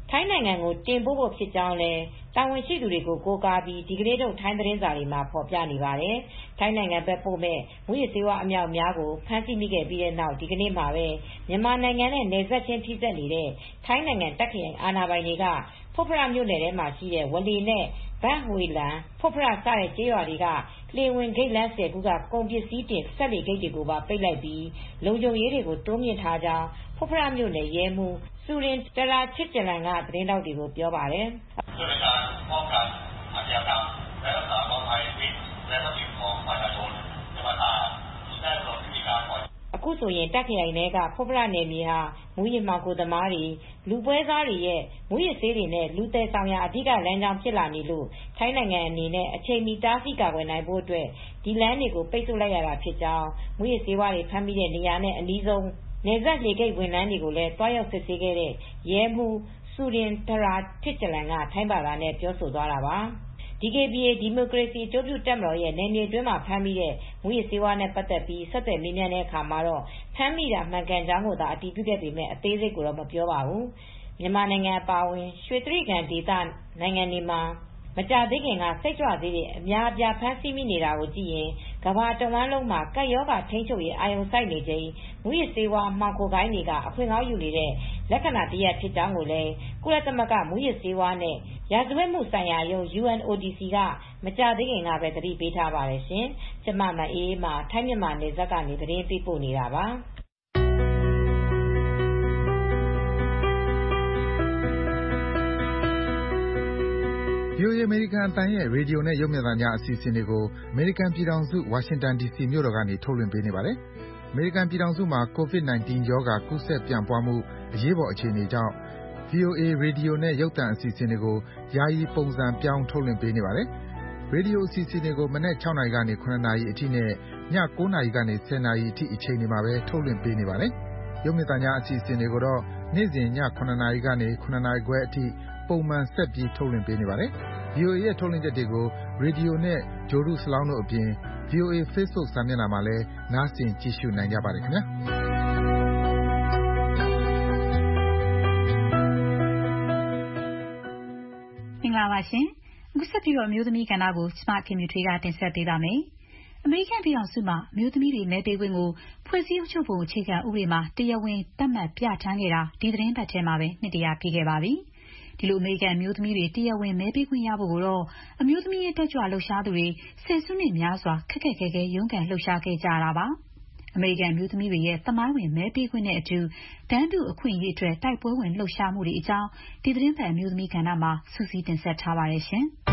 ထိုင်းနိုင်ငံကိုတင်ပို့ဖို့ဖြစ်ကြောင်းလည်းတာဝန်ရှိသူတွေကိုကိုးကားပြီးဒီကနေ့ထုတ်ထိုင်းသတင်းစာတွေမှာဖော်ပြနေပါတယ်။ထိုင်းနိုင်ငံဘက်ပို့မဲ့မူရစေဝါအမြောက်များကိုဖမ်းဆီးမိခဲ့ပြီးတဲ့နောက်ဒီကနေ့မှာပဲမြန်မာနိုင်ငံနဲ့နယ်စပ်ချင်းထိစပ်နေတဲ့ထိုင်းနိုင်ငံတပ်ခရိုင်အာဏာပိုင်တွေကဖွတ်ဖရမြို့နယ်ထဲမှာရှိတဲ့ဝလီနဲ့ဘတ်ဟွေလန်ဖွတ်ဖရစတဲ့ကျေးရွာတွေကလေဝင်ဂိတ်လမ်းဆယ်ခုကကုန်ပစ္စည်းတင်စက်လေဂိတ်တွေကိုပါပိတ်လိုက်ပြီးလုံခြုံရေးတွေကိုတိုးမြင့်ထားကြောင်းဖွတ်ဖရမြို့နယ်ရဲမှူးစူရင်တရာချစ်ကျလန်ကသတင်းတောက်တွေကိုပြောပါတယ်။အခုဆိုရင်တက်ခရိုင်ထဲကဖွတ်ဖရနယ်မြေဟာမူရစ်မှောင်ခိုသမားတွေလူပွဲစားတွေရဲ့မူရစ်ဆေးတွေနဲ့လူသည်ဆောင်ရာအဓိကလမ်းကြောင်းဖြစ်လာနေလို့ထိုင်းနိုင်ငံအနေနဲ့အချိန်မီတားဆီးကာကွယ်နိုင်ဖို့အတွက်ဒီလမ်းတွေကိုပိတ်ဆို့လိုက်ရတာဖြစ်ကြောင်းမူရစ်ဆေးဝါးတွေဖမ်းမိတဲ့နေရာနဲ့အနီးဆုံးနယ်စပ်လေဂိတ်ဝန်ထမ်းတွေကိုလည်းတွားရောက်စစ်ဆေးခဲ့တဲ့ရဲမှူးစူရင်တရာထစ်ကျလန်ကထိုင်းဘာသာနဲ့ပြောဆိုသွားတာပါ။ ဒီ ကေ ဘီ အေ ဒီမိုကရေစီအကျိုးပြုတပ်မတော်ရဲ့နယ်မြေတွင်းမှာဖမ်းမိတဲ့မူရစ်ဆေးဝါးနဲ့ပတ်သက်ပြီးဆက်သွယ်မေးမြန်းတဲ့အခါမှာတော့ဖမ်းမိတာမှန်ကန်ကြောင်းကိုသာအတည်ပြုခဲ့ပေမဲ့အသေးစိတ်ကိုတော့မပြောပါဘူး။မြန်မာနိုင်ငံအပါအဝင်ရွှေတြိဂံဒေသနိုင်ငံတွေမှာမကြာသေးခင်ကစိတ်ကြွဆေးတွေအများအပြားဖမ်းဆီးမိနေတာကိုကြည့်ရင်ကမ္ဘာတဝန်းလုံးမှာကပ်ရောဂါထိန်းချုပ်ရေးအာရုံစိုက်နေချိန်မူရစ်ဆေးဝါးမှောင်ခိုဂိုဏ်းတွေကအခွင့်ကောင်းယူနေတဲ့လက္ခဏာတရပ်ဖြစ်ကြောင်းကိုလည်းကုလသမဂ္ဂမူရစ်ဆေးဝါးနဲ့ရာဇဝတ်မှုဆိုင်ရာရုံး ယူ အန် အို ဒီ စီ ကမကြာသေးခင်ကပဲသတိပေးထားပါတယ်ရှင်။ကျမမအေးအေးမာထိုင်းမြန်မာနယ်စပ်ကနေသတင်းပေးပို့နေတာပါ။ဗွီအိုအေ အမေရိကန်အသံရဲ့ရေဒီယိုနဲ့ရုပ်မြင်သံကြားအစီအစဉ်တွေကိုအမေရိကန်ပြည်ထောင်စုဝါရှင်တန်ဒီစီမြို့တော်ကနေထုတ်လွှင့်ပေးနေပါတယ်။အမေရိကန်ပြည်ထောင်စုမှာ ကိုဗစ် ၁၉ ရောဂါကူးစက်ပြန့်ပွားမှုအရေးပေါ်အခြေအနေကြောင့် ဗွီအိုအေ ရေဒီယိုနဲ့ရုပ်သံအစီအစဉ်တွေကိုယာယီပုံစံပြောင်းထုတ်လွှင့်ပေးနေပါတယ်။ရေဒီယိုအစီအစဉ်တွေကိုမနက် ၆ နာရီကနေ ၇ နာရီအထိနဲ့ည ၉ နာရီကနေ ၁၀ နာရီအထိအချိန်တွေမှာပဲထုတ်လွှင့်ပေးနေပါတယ်။ရုပ်မြင်သံကြားအစီအစဉ်တွေကိုတော့နေ့စဉ်ည ၇ နာရီကနေ ၇ နာရီခွဲအထိပုံမှန်ဆက်ပြီးထုတ်လွှင့်ပေးနေပါတယ်။ ဗွီအိုအေရဲ့ထုတ်လွှင့်ချက်တွေကိုရေဒီယိုနဲ့ဂြိုလ်တုစလောင်းတို့အပြင် ဗွီအိုအေ Facebook စာမျက်နှာမှာလည်းနားဆင်ကြည့်ရှုနိုင်ကြပါတယ်ခင်ဗျာ။မင်္ဂလာပါရှင်။အခုဆက်ပြီးတော့အမျိုးသမီးကဏ္ဍကိုကျမခင်မြူထွေးကတင်ဆက်ပေးပါမယ်။အမေရိကန်ပြည်ထောင်စုမှာအမျိုးသမီးတွေမဲပေးခွင့်ကိုဖွဲ့စည်းအုပ်ချုပ်ပုံအခြေခံဥပဒေမှာတရားဝင်သတ်မှတ်ပြဋ္ဌာန်းခဲ့တာဒီသတင်းပတ်ထဲမှာပဲနှစ်တရာပြည့်ခဲ့ပါပြီ။ဒီလိုအမေရိကန်အမျိုးသမီးတွေတရားဝင်မဲပေးခွင့်ရဖို့ကိုတော့အမျိုးသမီးရေးတက်ကြွလှုပ်ရှားသူတွေဆယ်စုနှစ်များစွာခက်ခက်ခဲခဲရုန်းကန်လှုပ်ရှားခဲ့ကြတာပါ။အမေရိကန်အမျိုးသမီးတွေရဲ့သမိုင်းဝင်မဲပေးခွင့်နဲ့အတူတန်းတူအခွင့်အရေးအတွက်တိုက်ပွဲဝင်လှုပ်ရှားမှုတွေအကြောင်းဒီသတင်းပတ်အမျိုးသမီးကဏ္ဍမှာစူးစီးတင်ဆက်ထားပါတယ်ရှင်။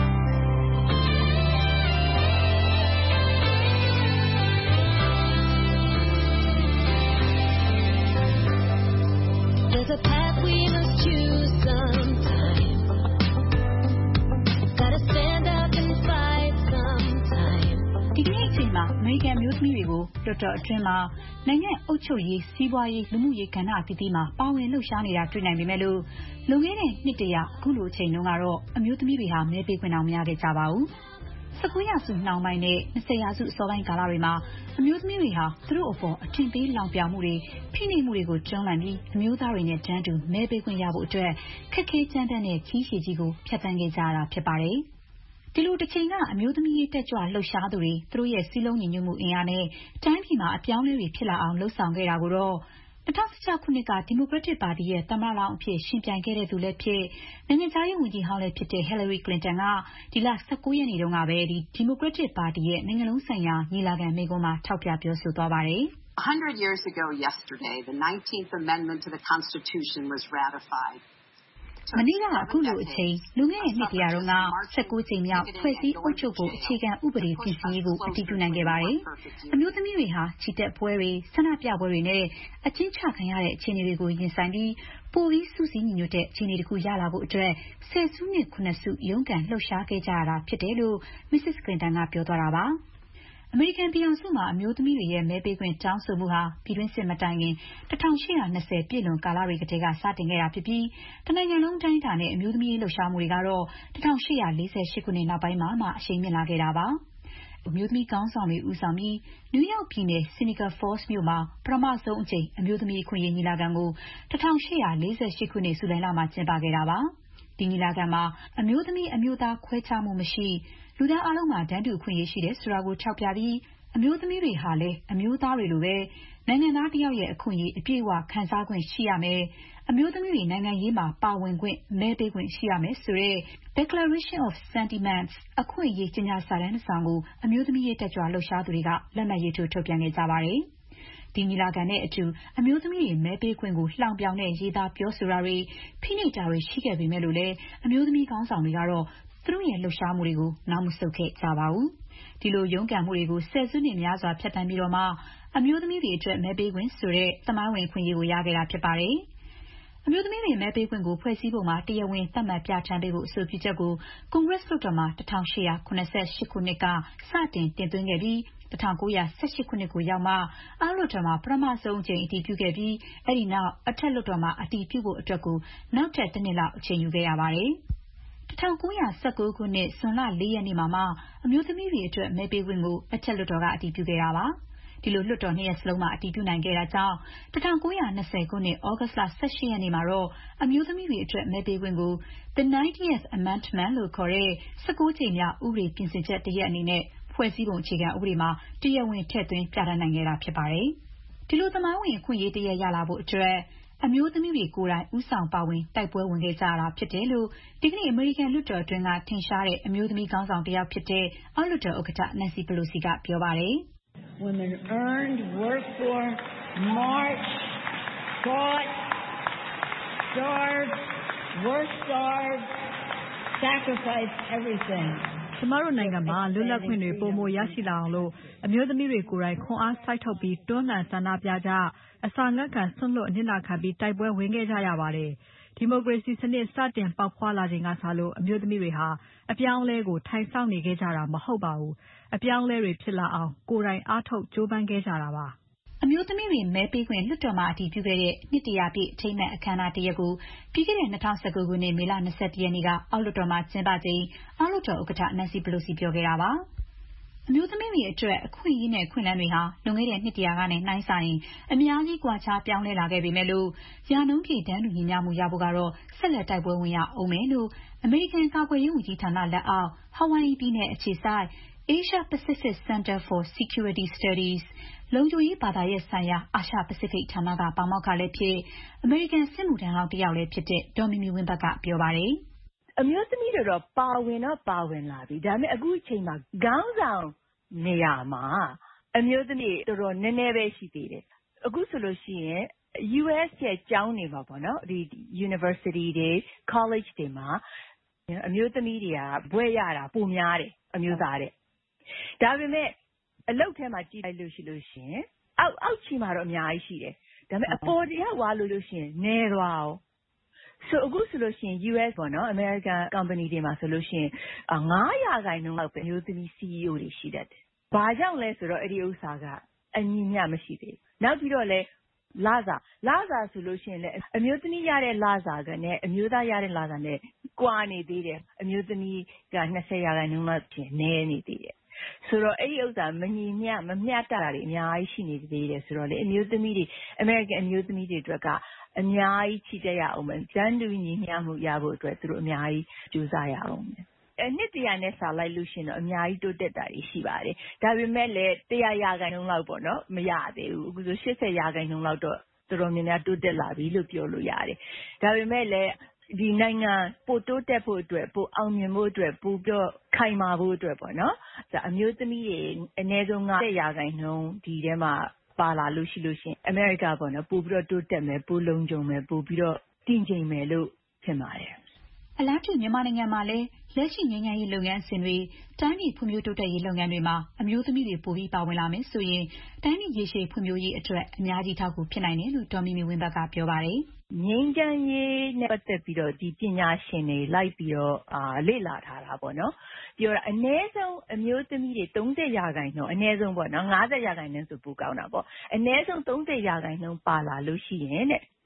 There's a path we must choose sometime. Gotta stand up and fight sometime. ဒီကနေ့အချိန်မှာအမေရိကန်မျိုးသမီးတွေကိုလွှတ်တော်အတွင်းမှာနိုင်ငံအုပ်ချုပ်ရေးစီးပွားရေးလူမှုရေးကဏ္ဍအသီးသီးမှာပါဝင်လှုပ်ရှားနေတာတွေ့နိုင်ပေမဲ့လို့လွန်ခဲ့တဲ့နှစ်တရာအခုလိုအချိန်တုန်းကတော့အမျိုးသမီးတွေဟာမဲပေးခွင့်အောင်မရခဲ့ကြပါဘူး။၁၉ရာစုနှောင်းပိုင်းနဲ့၂၀ရာစုအစောပိုင်းကာလတွေမှာအမျိုးသမီးတွေဟာသူတို့အပေါ်အထင်သေးလောင်ပြောင်မှုတွေဖိနှိပ်မှုတွေကိုတွန်းလှန်ပြီးအမျိုးသားတွေနဲ့တန်းတူမဲပေးခွင့်ရဖို့အတွက်ခက်ခဲကြမ်းတမ်းတဲ့ကြီးရှည်ကြီးကိုဖြတ်သန်းခဲ့ကြရတာဖြစ်ပါတယ်။ဒီလိုတစ်ချိန်ကအမျိုးသမီးရေးတက်ကြွလှုပ်ရှားသူတွေသူတို့ရဲ့စီးလုံးညီညွတ်မှုအင်အားနဲ့တိုင်းပြည်မှာအပြောင်းအလဲတွေဖြစ်လာအောင်လှုံ့ဆော်ခဲ့တာကိုတော့၂၀၁၆ခုနှစ်ကဒီမိုကရက်တစ်ပါတီရဲ့သမ္မတလောင်းအဖြစ်ရှင်ပြိုင်ခဲ့တဲ့သူလည်းဖြစ်နိုင်ငံခြားရေးဝန်ကြီးဟောင်းလည်းဖြစ်တဲ့ Hillary Clinton ကဒီလ၁၉ရက်နေ့တုန်းကပဲဒီဒီမိုကရက်တစ်ပါတီရဲ့နိုင်ငံလုံးဆိုင်ရာညီလာခံမိန့်ခွန်းမှာထောက်ပြပြောဆိုသွားပါတယ်။ one hundred years ago yesterday, the nineteenth Amendment to the Constitution was ratified. မနေ့ကအခုလိုအချိန်လူငယ်ရဲ့နှစ်တရာတုန်းက၁၉ကြိမ်မြောက်ဖွဲ့စည်းအုပ်ချုပ်ပုံအခြေခံဥပဒေပြင်ဆင်ရေးကိုအတည်ပြုနိုင်ခဲ့ပါတယ်။အမျိုးသမီးတွေဟာချီတက်ပွဲတွေဆန္ဒပြပွဲတွေနဲ့အကျဉ်းချခံရတဲ့အခြေအနေတွေကိုရင်ဆိုင်ပြီးပိုပြီးစုစည်းညီညွတ်တဲ့အခြေအနေတစ်ခုရလာဖို့အတွက်ဆယ်စုနှစ်ခုနှစ်စုရုန်းကန်လှုပ်ရှားခဲ့ကြရတာဖြစ်တယ်လို့ Missus Clinton ကပြောသွားတာပါ။အမေရိကန်ပြည်ထောင်စုမှာအမျိုးသမီးတွေရဲ့မဲပေးခွင့်တောင်းဆိုမှုဟာပြည်တွင်းစစ်မတိုင်ခင်၁၈၂၀ပြည့်လွန်ကာလတွေကတည်းကစတင်ခဲ့တာဖြစ်ပြီးတနိုင်ငံလုံးတိုင်းတာနဲ့အမျိုးသမီးလှုပ်ရှားမှုတွေကတော့၁၈၄၈ခုနှစ်နောက်ပိုင်းမှာမှအရှိန်မြင့်လာခဲ့တာပါ။အမျိုးသမီးခေါင်းဆောင်တွေဦးဆောင်ပြီးနယူးယောက်ပြည်နယ် Seneca Falls မြို့မှာပထမဆုံးအကြိမ်အမျိုးသမီးအခွင့်အရေးညီလာခံကို၁၈၄၈ ခုနှစ်ဇူလိုင်လမှာကျင်းပခဲ့တာပါ။ဒီညီလာခံမှာအမျိုးသမီးအမျိုးသားခွဲခြားမှုမရှိလူသားအလုံးမှာတန်းတူအခွင့်အရေးရှိတယ်ဆိုတာကိုထောက်ပြပြီးအမျိုးသမီးတွေဟာလည်းအမျိုးသားတွေလိုပဲနိုင်ငံသားတစ်ယောက်ရဲ့အခွင့်အရေးအပြည့်အဝခံစားခွင့်ရှိရမယ်။အမျိုးသမီးတွေနိုင်ငံရေးမှာပါဝင်ခွင့်မဲပေးခွင့်ရှိရမယ်ဆိုတဲ့ Declaration of Sentiments အခွင့်အရေးကြေညာစာတမ်းတစ်စောင်ကိုအမျိုးသမီးရေးတက်ကြွလှုပ်ရှားသူတွေကလက်မှတ်ရေးထိုးထုတ်ပြန်ခဲ့ကြပါတယ်။ဒီညီလာခံနဲ့အတူအမျိုးသမီးတွေမဲပေးခွင့်ကိုလှောင်ပြောင်တဲ့ရေးသားပြောဆိုတာတွေဖိနှိပ်တာတွေရှိခဲ့ပေမဲ့လို့လည်းအမျိုးသမီးခေါင်းဆောင်တွေကတော့သူတို့ရဲ့လှုပ်ရှားမှုတွေကိုနောက်မဆုတ်ခဲ့ကြပါဘူး။ဒီလိုရုန်းကန်မှုတွေကိုဆယ်စုနှစ်များစွာဖြတ်တန်းပြီးတော့မှအမျိုးသမီးတွေအတွက်မဲပေးခွင့်ဆိုတဲ့သမိုင်းဝင်ခွင့်ရကိုရခဲ့တာဖြစ်ပါတယ်။အမျိုးသမီးတွေမဲပေးခွင့်ကိုဖွဲ့စည်းပုံမှာတရားဝင်သတ်မှတ်ပြဋ္ဌာန်းပေးဖို့အဆိုပြုချက်ကိုကွန်ဂရက်လွှတ်တော်မှာ၁၈၇၈ခုနှစ်ကစတင်တင်သွင်းခဲ့ပြီး၁၉၁၈ခုနှစ်ကိုရောက်မှအောက်လွှတ်တော်မှာပထမဆုံးအကြိမ်အတည်ပြုခဲ့ပြီးအဲဒီနောက်အထက်လွှတ်တော်မှာအတည်ပြုဖို့အတွက်ကိုနောက်ထပ်တစ်နှစ်လောက်အချိန်ယူခဲ့ရပါတယ်။၁၉၁၉ခုနှစ်ဇွန်လလေးရက်နေ့မှာမှအမျိုးသမီးတွေအတွက်မဲပေးခွင့်ကိုအထက်လွှတ်တော်ကအတည်ပြုခဲ့တာပါ။ဒီလိုလွှတ်တော်နှစ်ရပ်စလုံးမှာအတည်ပြုနိုင်ခဲ့တာကြောင့်၁၉၂၀ခုနှစ်ဩဂတ်လ၁၈ရက်နေ့မှာတော့အမျိုးသမီးတွေအတွက်မဲပေးခွင့်ကို The ninetieth Amendment လို့ခေါ်တဲ့၁၉ကြိမ်မြောက်ဥပဒေပြင်ဆင်ချက်တစ်ရပ်အနေနဲ့ဖွဲ့စည်းပုံအခြေခံဥပဒေမှာတရားဝင်ထည့်သွင်းပြဋ္ဌာန်းနိုင်ခဲ့တာဖြစ်ပါတယ်။ဒီလိုသမိုင်းဝင်အခွင့်အရေးတစ်ရပ်ရလာဖို့အတွက်အမျိုးသမီးတွေကိုယ်တိုင်ဦးဆောင်ပါဝင်တိုက်ပွဲဝင်ခဲ့ကြတာဖြစ်တယ်လို့ဒီကနေ့အမေရိကန်လွှတ်တော်တွင်းကထင်ရှားတဲ့အမျိုးသမီးခေါင်းဆောင်တစ်ယောက်ဖြစ်တဲ့အောက်လွှတ်တော်ဥက္ကဋ္ဌ Nancy Pelosi ကပြောပါတယ်။ Women earned, worked for, marched, fought, starved, were starved, sacrificed everything. ကျမတို့နိုင်ငံမှာလွတ်လပ်ခွင့်တွေပိုမိုရရှိလာအောင်လို့အမျိုးသမီးတွေကိုယ်တိုင်ခွန်အားစိုက်ထုတ်ပြီးတွန်းလှန်ဆန္ဒပြကြအစာငတ်ခံဆွန့်လွတ်အနစ်နာခံပြီးတိုက်ပွဲဝင်ခဲ့ကြရပါတယ်။ဒီမိုကရေစီစနစ်စတင်ပေါက်ဖွားလာချိန်ကစလို့အမျိုးသမီးတွေဟာအပြောင်းအလဲကိုထိုင်ဆောင်နေခဲ့ကြတာမဟုတ်ပါဘူး။အပြောင်းအလဲတွေဖြစ်လာအောင်ကိုယ်တိုင်အားထုတ်ကြိုးပမ်းခဲ့ကြတာပါ။အမျိုးသမီးတွေမဲပေးခွင့်လွှတ်တော်မှာအတည်ပြုခဲ့တဲ့နှစ်တရာပြည့်အထိမ်းအမှတ်အခမ်းအနားတစ်ရပ်ကိုပြီးခဲ့တဲ့၂၀၁၉ခုနှစ်မေလ၂၁ရက်နေ့ကအောက်လွှတ်တော်မှာကျင်းပချိန်အောက်လွှတ်တော်ဥက္ကဋ္ဌ Nancy Pelosi ပြောခဲ့တာပါ။အမျိုးသမီးတွေအတွက်အခွင့်အရေးနဲ့အခွင့်အလမ်းတွေဟာလွန်ခဲ့တဲ့နှစ်တရာကနဲ့နှိုင်းစာရင်အများကြီးကွာခြားပြောင်းလဲလာခဲ့ပေမဲ့လို့ရာနှုန်းပြည့်တန်းတူညီမျှမှုရဖို့ကတော့ဆက်လက်တိုက်ပွဲဝင်ရအောင်မယ်လို့အမေရိကန်ကာကွယ်ရေးဝန်ကြီးဌာနလက်အောက် Hawaii ပြည်နယ်အခြေစိုက် Asia Pacific Center for Security Studies လုံခြုံရေးဘာသာရပ်ဆိုင်ရာအာရှပစိဖိတ်ဌာနကပါမောက္ခလည်းဖြစ်အမေရိကန်စစ်မှုထမ်းဟောင်းတစ်ယောက်လည်းဖြစ်တဲ့ဒေါ်မီမီဝင်းဘတ်ကပြောပါတယ်။အမျိုးသမီးတွေတော့ပါဝင်တော့ပါဝင်လာပြီဒါပေမဲ့အခုအချိန်မှာခေါင်းဆောင်နေရာမှာအမျိုးသမီးတော်တော်နည်းနည်းပဲရှိသေးတယ်။အခုဆိုလို့ရှိရင် U S ရဲ့ကျောင်းတွေမှာပေါ့နော်ဒီ University တွေ College တွေမှာအမျိုးသမီးတွေကဘွဲ့ရတာပိုများတယ်အမျိုးသားတဲ့။ဒါပေမဲ့အလုပ်ထဲမှာကြည့်လိုက်လို့ရှိလို့ရှင်အောက်အောက်ချီမှာတော့အများကြီးရှိတယ်ဒါပေမဲ့အပေါ်တရားဝါလို့လို့ရှင်နည်းသွားအောင်ဆိုအခုဆိုလို့ရှိရင် U S ပေါ့နော် American company တွေမှာဆိုလို့ရှိရင်ငါးရာခိုင်နှုန်းလောက်ပဲအမျိုးသမီး C E O တွေရှိတတ်တယ်။ဘာကြောင့်လဲဆိုတော့အဲ့ဒီဥစ္စာကအညီမျှမရှိသေးဘူး။နောက်ပြီးတော့လဲလစာလစာဆိုလို့ရှိရင်လည်းအမျိုးသမီးရတဲ့လစာကနဲ့အမျိုးသားရတဲ့လစာနဲ့ကွာနေသေးတယ်။အမျိုးသမီးက၂၀ရာခိုင်နှုန်းလောက်ပြင်နည်းနေသေးတယ်။ဆိုတော့အဲ့ဒီဥစ္စာမညီမျှမမျှတတာတွေအများကြီးရှိနေသေးတယ်ဆိုတော့လေအမျိုးသမီးတွေ American အမျိုးသမီးတွေအတွက်ကအများကြီးချီတက်ရအောင်မယ်။တန်းတူညီမျှမှုရဖို့အတွက်သူတို့အများကြီးကြိုးစားရအောင်မယ်။အဲနှစ်တရာနဲ့စာလိုက်လို့ရှိရင်တော့အများကြီးတိုးတက်တာတွေရှိပါတယ်။ဒါပေမဲ့လည်းတရာရာခိုင်နှုန်းလောက်ပေါ့နော်မရသေးဘူး။အခုဆို၈၀ရာခိုင်နှုန်းလောက်တော့တော်တော်များများတိုးတက်လာပြီလို့ပြောလို့ရတယ်။ဒါပေမဲ့လည်းဒီနိုင်ငံပိုတိုးတက်ဖို့အတွက်ပိုအောင်မြင်ဖို့အတွက်ပိုပြီးခိုင်မာဖို့အတွက်ပေါ့နော်။ဒါအမျိုးသမီးတွေအနည်းဆုံး၅၀ရာခိုင်နှုန်းဒီထဲမှာပါလာလို့ရှိလို့ရှင်အမေရိကပေါ့နော်ပို့ပြီးတော့တိုးတက်မယ်ပိုလုံခြုံမယ်ပို့ပြီးတော့တည်ငြိမ်မယ်လို့ထင်ပါတယ်အလားတူမြန်မာနိုင်ငံမှာလည်းလက်ရှိငြိမ်းချမ်းရေးလုပ်ငန်းစဉ်တွေတိုင်းပြည်ဖွံ့ဖြိုးတိုးတက်ရေးလုပ်ငန်းတွေမှာအမျိုးသမီးတွေပိုပြီးပါဝင်လာမယ်ဆိုရင်တိုင်းပြည်ရေရှည်ဖွံ့ဖြိုးရေးအတွက်အများကြီးထောက်ကူဖြစ်နိုင်တယ်လို့ဒေါ်မီမီဝင်းဘတ်ကပြောပါတယ်ငြိမ်းချမ်းရေးနဲ့ပတ်သက်ပြီးတော့ဒီပညာရှင်တွေလိုက်ပြီးတော့အာလေ့လာထားတာပေါ့နော်ပြောတာအနည်းဆုံးအမျိုးသမီးတွေ၃၀ရာခိုင်နှုန်းအနည်းဆုံးပေါ့နော်၅၀ရာခိုင်နှုန်းဆိုပိုကောင်းတာပေါ့အနည်းဆုံး၃၀ရာခိုင်နှုန်းပါလာလို့ရှိရင်တဲ့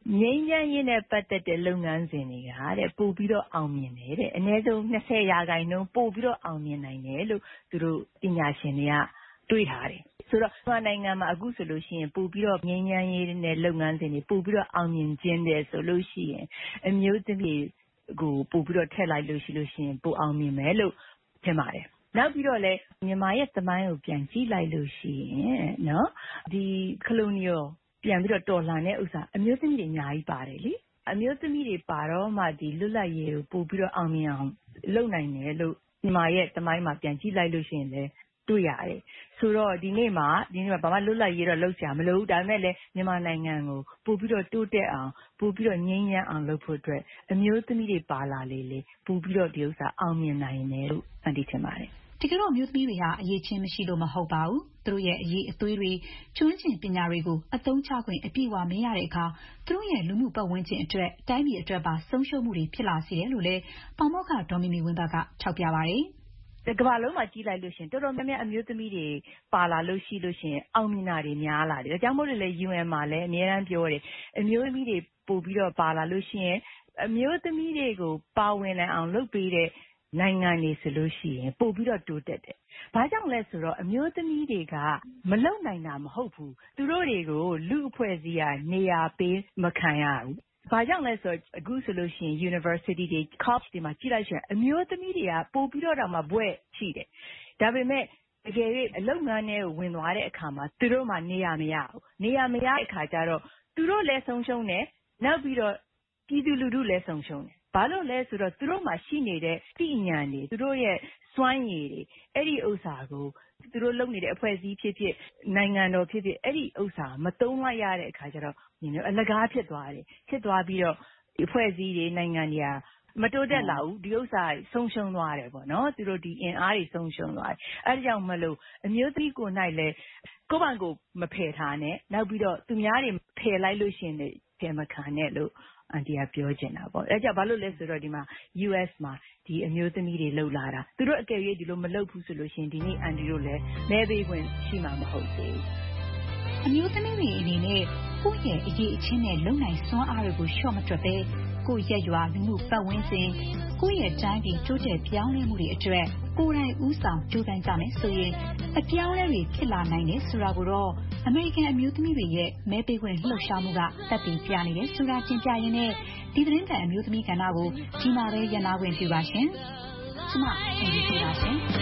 ငြိမ်းချမ်းရေးနဲ့ပတ်သက်တဲ့လုပ်ငန်းစဉ်တွေကတဲ့ပို့ပြီးတော့အောင်မြင်တယ်တဲ့အနည်းဆုံး၂၀ရာခိုင်နှုန်းပို့ပြီးတော့အောင်မြင်နိုင်တယ်လို့သူတို့ပညာရှင်တွေကတွေးထားတယ်ဆိုတော့မြန်မာနိုင်ငံမှာအခုဆိုလို့ရှိရင်ပို့ပြီးတော့ငြိမ်းချမ်းရေးနဲ့လုပ်ငန်းစဉ်တွေပို့ပြီးတော့အောင်မြင်ခြင်းတယ်ဆိုလို့ရှိရင်အမျိုးသမီးကိုပို့ပြီးတော့ထည့်လိုက်လို့ရှိလို့ရှိရင်ပို့အောင်မြင်မယ်လို့ထင်ပါတယ်နောက်ပြီးတော့လည်းမြန်မာရဲ့သမိုင်းကိုပြန်ကြည့်လိုက်လို့ရှိရင်နော်ဒီ colonial ပြန်ပြီးတော့တော်လှန်တဲ့ဥစ္စာအမျိုးသမီးတွေအများကြီးပါတယ်လေအမျိုးသမီးတွေပါတော့မှဒီလွတ်လပ်ရေးကိုပို့ပြီးတော့အောင်မြင်အောင်လုပ်နိုင်တယ်လို့မြန်မာရဲ့သမိုင်းမှာပြန်ကြည့်လိုက်လို့ရှိရင်လည်းတွေ့ရတယ်ဆိုတော့ဒီနေ့မှာဒီနေ့မှာဘာမှလွတ်လပ်ရေးတော့လုပ်ကြမလို့ဒါပေမဲ့လည်းမြန်မာနိုင်ငံကိုပို့ပြီးတော့တိုးတက်အောင်ပို့ပြီးတော့ငြိမ်းချမ်းအောင်လုပ်ဖို့အတွက်အမျိုးသမီးတွေပါလာလေလေပို့ပြီးတော့ဒီဥစ္စာအောင်မြင်နိုင်တယ်လို့အန်တီထင်ပါတယ်တကယ်တော့အမျိုးသမီးတွေဟာအရေးချင်းမရှိလို့မဟုတ်ပါဘူးသူတို့ရဲ့အရေးအသွေးတွေကျွမ်းကျင်ပညာတွေကိုအသုံးချခွင့်အပြည့်အဝမရတဲ့အခါသူတို့ရဲ့လူမှုပတ်ဝန်းကျင်အတွက်တိုင်းပြည်အတွက်ပါဆုံးရှုံးမှုတွေဖြစ်လာစေတယ်လို့လည်းပေါမောက္ခဒေါ်မီမီဝင်းဘတ်ကထောက်ပြပါတယ်ကမ္ဘာလုံးမှာကြည့်လိုက်လို့ရှိရင်တော်တော်များများအမျိုးသမီးတွေပါလာလို့ရှိလို့ရှိရင်အောင်မြင်တာတွေများလာတယ်။ဒါကြောင့်မို့လို့လေ ယူအန် မှာလည်းအများအားပြောတယ်အမျိုးသမီးတွေပို့ပြီးတော့ပါလာလို့ရှိရင်အမျိုးသမီးတွေကိုပါဝင်နိုင်အောင်လုပ်ပေးတဲ့နိုင်ငံတွေဆိုလို့ရှိရင်ပို့ပြီးတော့တိုးတက်တယ်။ဘာကြောင့်လဲဆိုတော့အမျိုးသမီးတွေကမလုံနိုင်တာမဟုတ်ဘူး။သူတို့တွေကိုလူအဖွဲ့အစည်းကနေရာပေးမခံရဘူး။ဘာကြောင့်လဲဆိုတော့အခုဆိုလို့ရှိရင် University တွေ college တွေမှာကြည့်လိုက်ရှင်အမျိုးသမီးတွေကပို့ပြီးတော့တောင်မှဘွဲ့ရှိတယ်။ဒါပေမဲ့တကယ်၍အလုပ်ငန်းထဲကိုဝင်သွားတဲ့အခါမှာသူတို့မှနေရာမရဘူး။နေရာမရတဲ့အခါကျတော့သူတို့လည်းဆုံးရှုံးတယ်နောက်ပြီးတော့ပြည်သူလူထုလည်းဆုံးရှုံးတယ်။ဘာလို့လဲဆိုတော့သူတို့မှာရှိနေတဲ့သိဉာဏ်တွေသူတို့ရဲ့စွမ်းရည်တွေအဲ့ဒီဥစ္စာကိုသူတို့လုပ်နေတဲ့အဖွဲ့အစည်းဖြစ်ဖြစ်နိုင်ငံတော်ဖြစ်ဖြစ်အဲ့ဒီဥစ္စာမသုံးလိုက်ရတဲ့အခါကျတော့ညီနော်အလကားဖြစ်သွားတယ်ဖြစ်သွားပြီးတော့အဖွဲ့အစည်းတွေနိုင်ငံတွေကမတိုးတက်လာဘူးဒီဥစ္စာဆုံးရှုံးသွားတယ်ပေါ့နော်သူတို့ဒီအင်အားတွေဆုံးရှုံးသွားတယ်အဲ့ဒါကြောင့်မလို့အမျိုးသမီးကိုနိုင်လဲကိုယ့်ဘာကိုမဖယ်ထားနဲ့နောက်ပြီးတော့သူများတွေဖယ်လိုက်လို့ရှင်လေဖယ်မခံနဲ့လို့အန်တီကပြောချင်တာပေါ့အဲကြောင့်ဘာလို့လဲဆိုတော့ဒီမှာ ယူအက်စ် မှာဒီအမျိုးသမီးတွေလှုပ်လာတာသူတို့အကယ်၍ဒီလိုမလှုပ်ဘူးဆိုလို့ရှင်ဒီနေ့အန်တီတို့လည်းမဲပေးခွင့်ရှိမှာမဟုတ်သေးဘူးအမျိုးသမီးတွေအနေနဲ့ကိုယ့်ရဲ့အရေးအချင်းနဲ့လုံနိုင်စွမ်းအားတွေကိုလျှော့မတွက်ပဲကိုယ့်ရဲ့ရွာလူမှုပတ်ဝန်းကျင်ကိုယ့်ရဲ့တိုင်းပြည်တိုးတက်ပြောင်းလဲမှုတွေအတွက်ကိုယ်တိုင်ဦးဆောင်ကြိုးပမ်းကြမယ်ဆိုရင်အပြောင်းအလဲတွေဖြစ်လာနိုင်တယ်ဆိုတာကိုတော့အမေရိကန်အမျိုးသမီးတွေရဲ့မဲပေးခွင့်လှုပ်ရှားမှုကသက်သေပြနေတယ်ဆိုတာတင်ပြရင်းနဲ့ဒီသတင်းတန်အမျိုးသမီးကဏ္ဍကိုဒီမှာပဲရန်နာခွင့်ပြုပါရှင်။ကျွန်မအင်ဂျီပေးပါရှင်။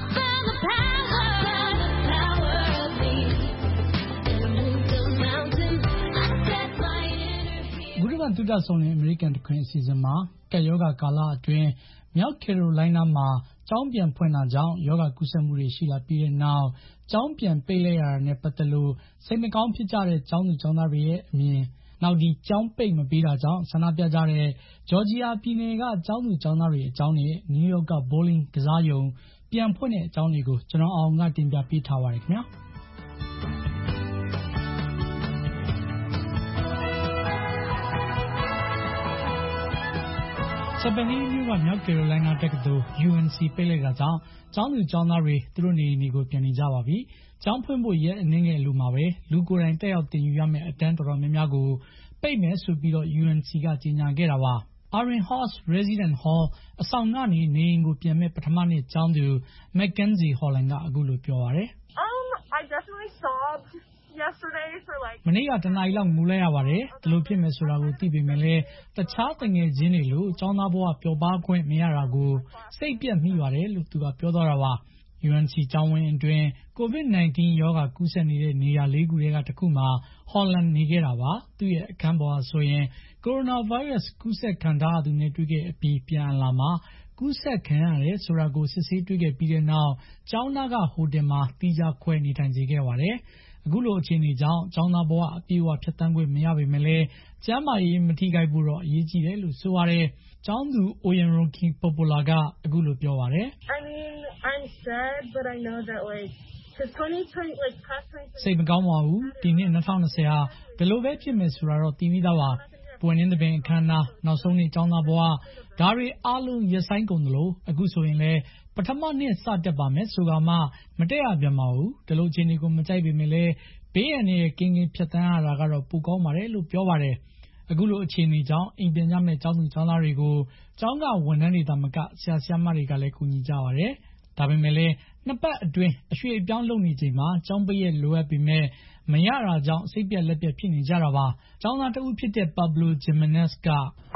ဂုဏ်တုဒ္ဒဆောင်တဲ့အမေရိကန်တခွင်အစီအစဉ်မှာကပ်ရောဂါကာလအတွင်းမြောက်ကယ်ရိုလိုင်းနားမှာကျောင်းပြန်ဖွင့်တာကြောင့်ရောဂါကူးစက်မှုတွေရှိလာပြီးတဲ့နောက်ကျောင်းပြန်ပိတ်လိုက်ရတာနဲ့ပတ်သက်လို့စိတ်မကောင်းဖြစ်ကြတဲ့ကျောင်းသူကျောင်းသားတွေရဲ့အမြင်နောက်ဒီကျောင်းပိတ်မပေးတာကြောင့်ဆန္ဒပြကြတဲ့ဂျော်ဂျီယာပြည်နယ်ကကျောင်းသူကျောင်းသားတွေအကြောင်းနဲ့နယူးယောက်ကဘိုလင်းကစားရုံပြန်ဖွင့်တဲ့အကြောင်းတွေကိုကျွန်တော်အောင်ကတင်ပြပေးထားပါတယ်ခင်ဗျာစပယ်နီမြို့ကမြောက်ကယ်ရိုလိုင်းနားတက္ကသိုလ် ယူအန်စီ ပိတ်လိုက်တာကြောင့်ကျောင်းသူကျောင်းသားတွေသူတို့နေအိမ်တွေကိုပြန်နေကြပါပြီ။ကျောင်းဖွင့်ဖို့ရက်အနည်းငယ်လိုမှာပဲလူကိုယ်တိုင်တက်ရောက်သင်ယူရမယ့်အတန်းတော်တော်များများကိုပိတ်မယ်ဆိုပြီးတော့ ယူအန်စီ ကကြေညာခဲ့တာပါ။ Aaron House Resident Hall အဆောင်ကနေနေအိမ်ကိုပြန်မဲ့ပထမနှစ်ကျောင်းသူ Mackenzie Holland ကအခုလိုပြောပါတယ်။ Um, I definitely sobbed yesterday for like မနေ့ကတနားရီလောက်ငိုလိုက်ရပါတယ်ဒီလိုဖြစ်မယ်ဆိုတာကိုသိပေမဲ့လည်းတခြားတငယ်ချင်းတွေလို့ကျောင်းသားဘဝပျော်ပါခွင့်မရတာကိုစိတ်ပြတ်မိပါတယ်လို့သူကပြောသွားတာပါ ယူအန်စီ ကျောင်းဝင်းအတွင်း ကိုဗစ် ၁၉ ရောဂါကူးစက်နေတဲ့နေရာလေးခုထဲကတစ်ခုမှာ Holland နေခဲ့တာပါသူ့ရဲ့အခန်းပေါ်ဟာဆိုရင်ကိုရိုနာဗိုင်းရပ်စ်ကူးစက်ခံထားရသူနဲ့တွေ့ခဲ့အပြီးပြန်လာမှာကူးစက်ခံရတယ်ဆိုတာကိုစစ်ဆေးတွေ့ခဲ့ပြီးတဲ့နောက်ကျောင်းသားကဟိုတယ်မှာတီးခြားခွဲနေထိုင်စေခဲ့ပါတယ်အခုလိုအခြေအနေကြောင့်ကျောင်းသားဘဝအပြည့်အဝဖြတ်သန်းခွင့်မရပေမဲ့လည်းကျန်းမာရေးမထိခိုက်ဘူးတော့အရေးကြီးတယ်လို့ဆိုပါတယ်ကျောင်းသူ Oyenroki Popola ကအခုလိုပြောပါတယ် I mean, I'm sad, but I know that like cuz twenty twenty like past twenty စိတ်မကောင်းပါဘူးဒီနှစ်၂၀၂၀ဟာဘယ်လိုပဲဖြစ်မယ်ဆိုတာတော့သိပြီးသားပါပွင့်နေတဲ့ပင်အခမ်းအနားနောက်ဆုံးနေ့ကျောင်းသားဘဝဒါတွေအားလုံးရဆိုင်ကုန်သလိုအခုဆိုရင်လည်းပထမနှစ်စတက်ပါမယ်ဆိုကမှမတက်ရပြန်ပါဘူးဒီလိုအခြေအနေကိုမကြိုက်ပေမဲ့လည်းဘေးရန်ရဲ့ကင်းကင်းဖြတ်တန်းရတာကတော့ပိုကောင်းပါတယ်လို့ပြောပါတယ်အခုလိုအခြေအနေကြောင့်အိမ်ပြန်ကြမဲ့ကျောင်းသူကျောင်းသားတွေကိုကျောင်းကဝန်ထမ်းတွေသာမကဆရာဆရာမတွေကလည်းကူညီကြပါတယ်။ဒါပေမဲ့လည်းနှစ်ပတ်အတွင်းအရွှေ့အပြောင်းလုပ်နေချိန်မှာကျောင်းပိတ်ရက်လိုအပ်ပေမဲ့မရတာကြောင့်စိတ်ပြက်လက်ပြက်ဖြစ်နေကြတာပါ။ကျောင်းသားတဦးဖြစ်တဲ့ Pablo Jimenez က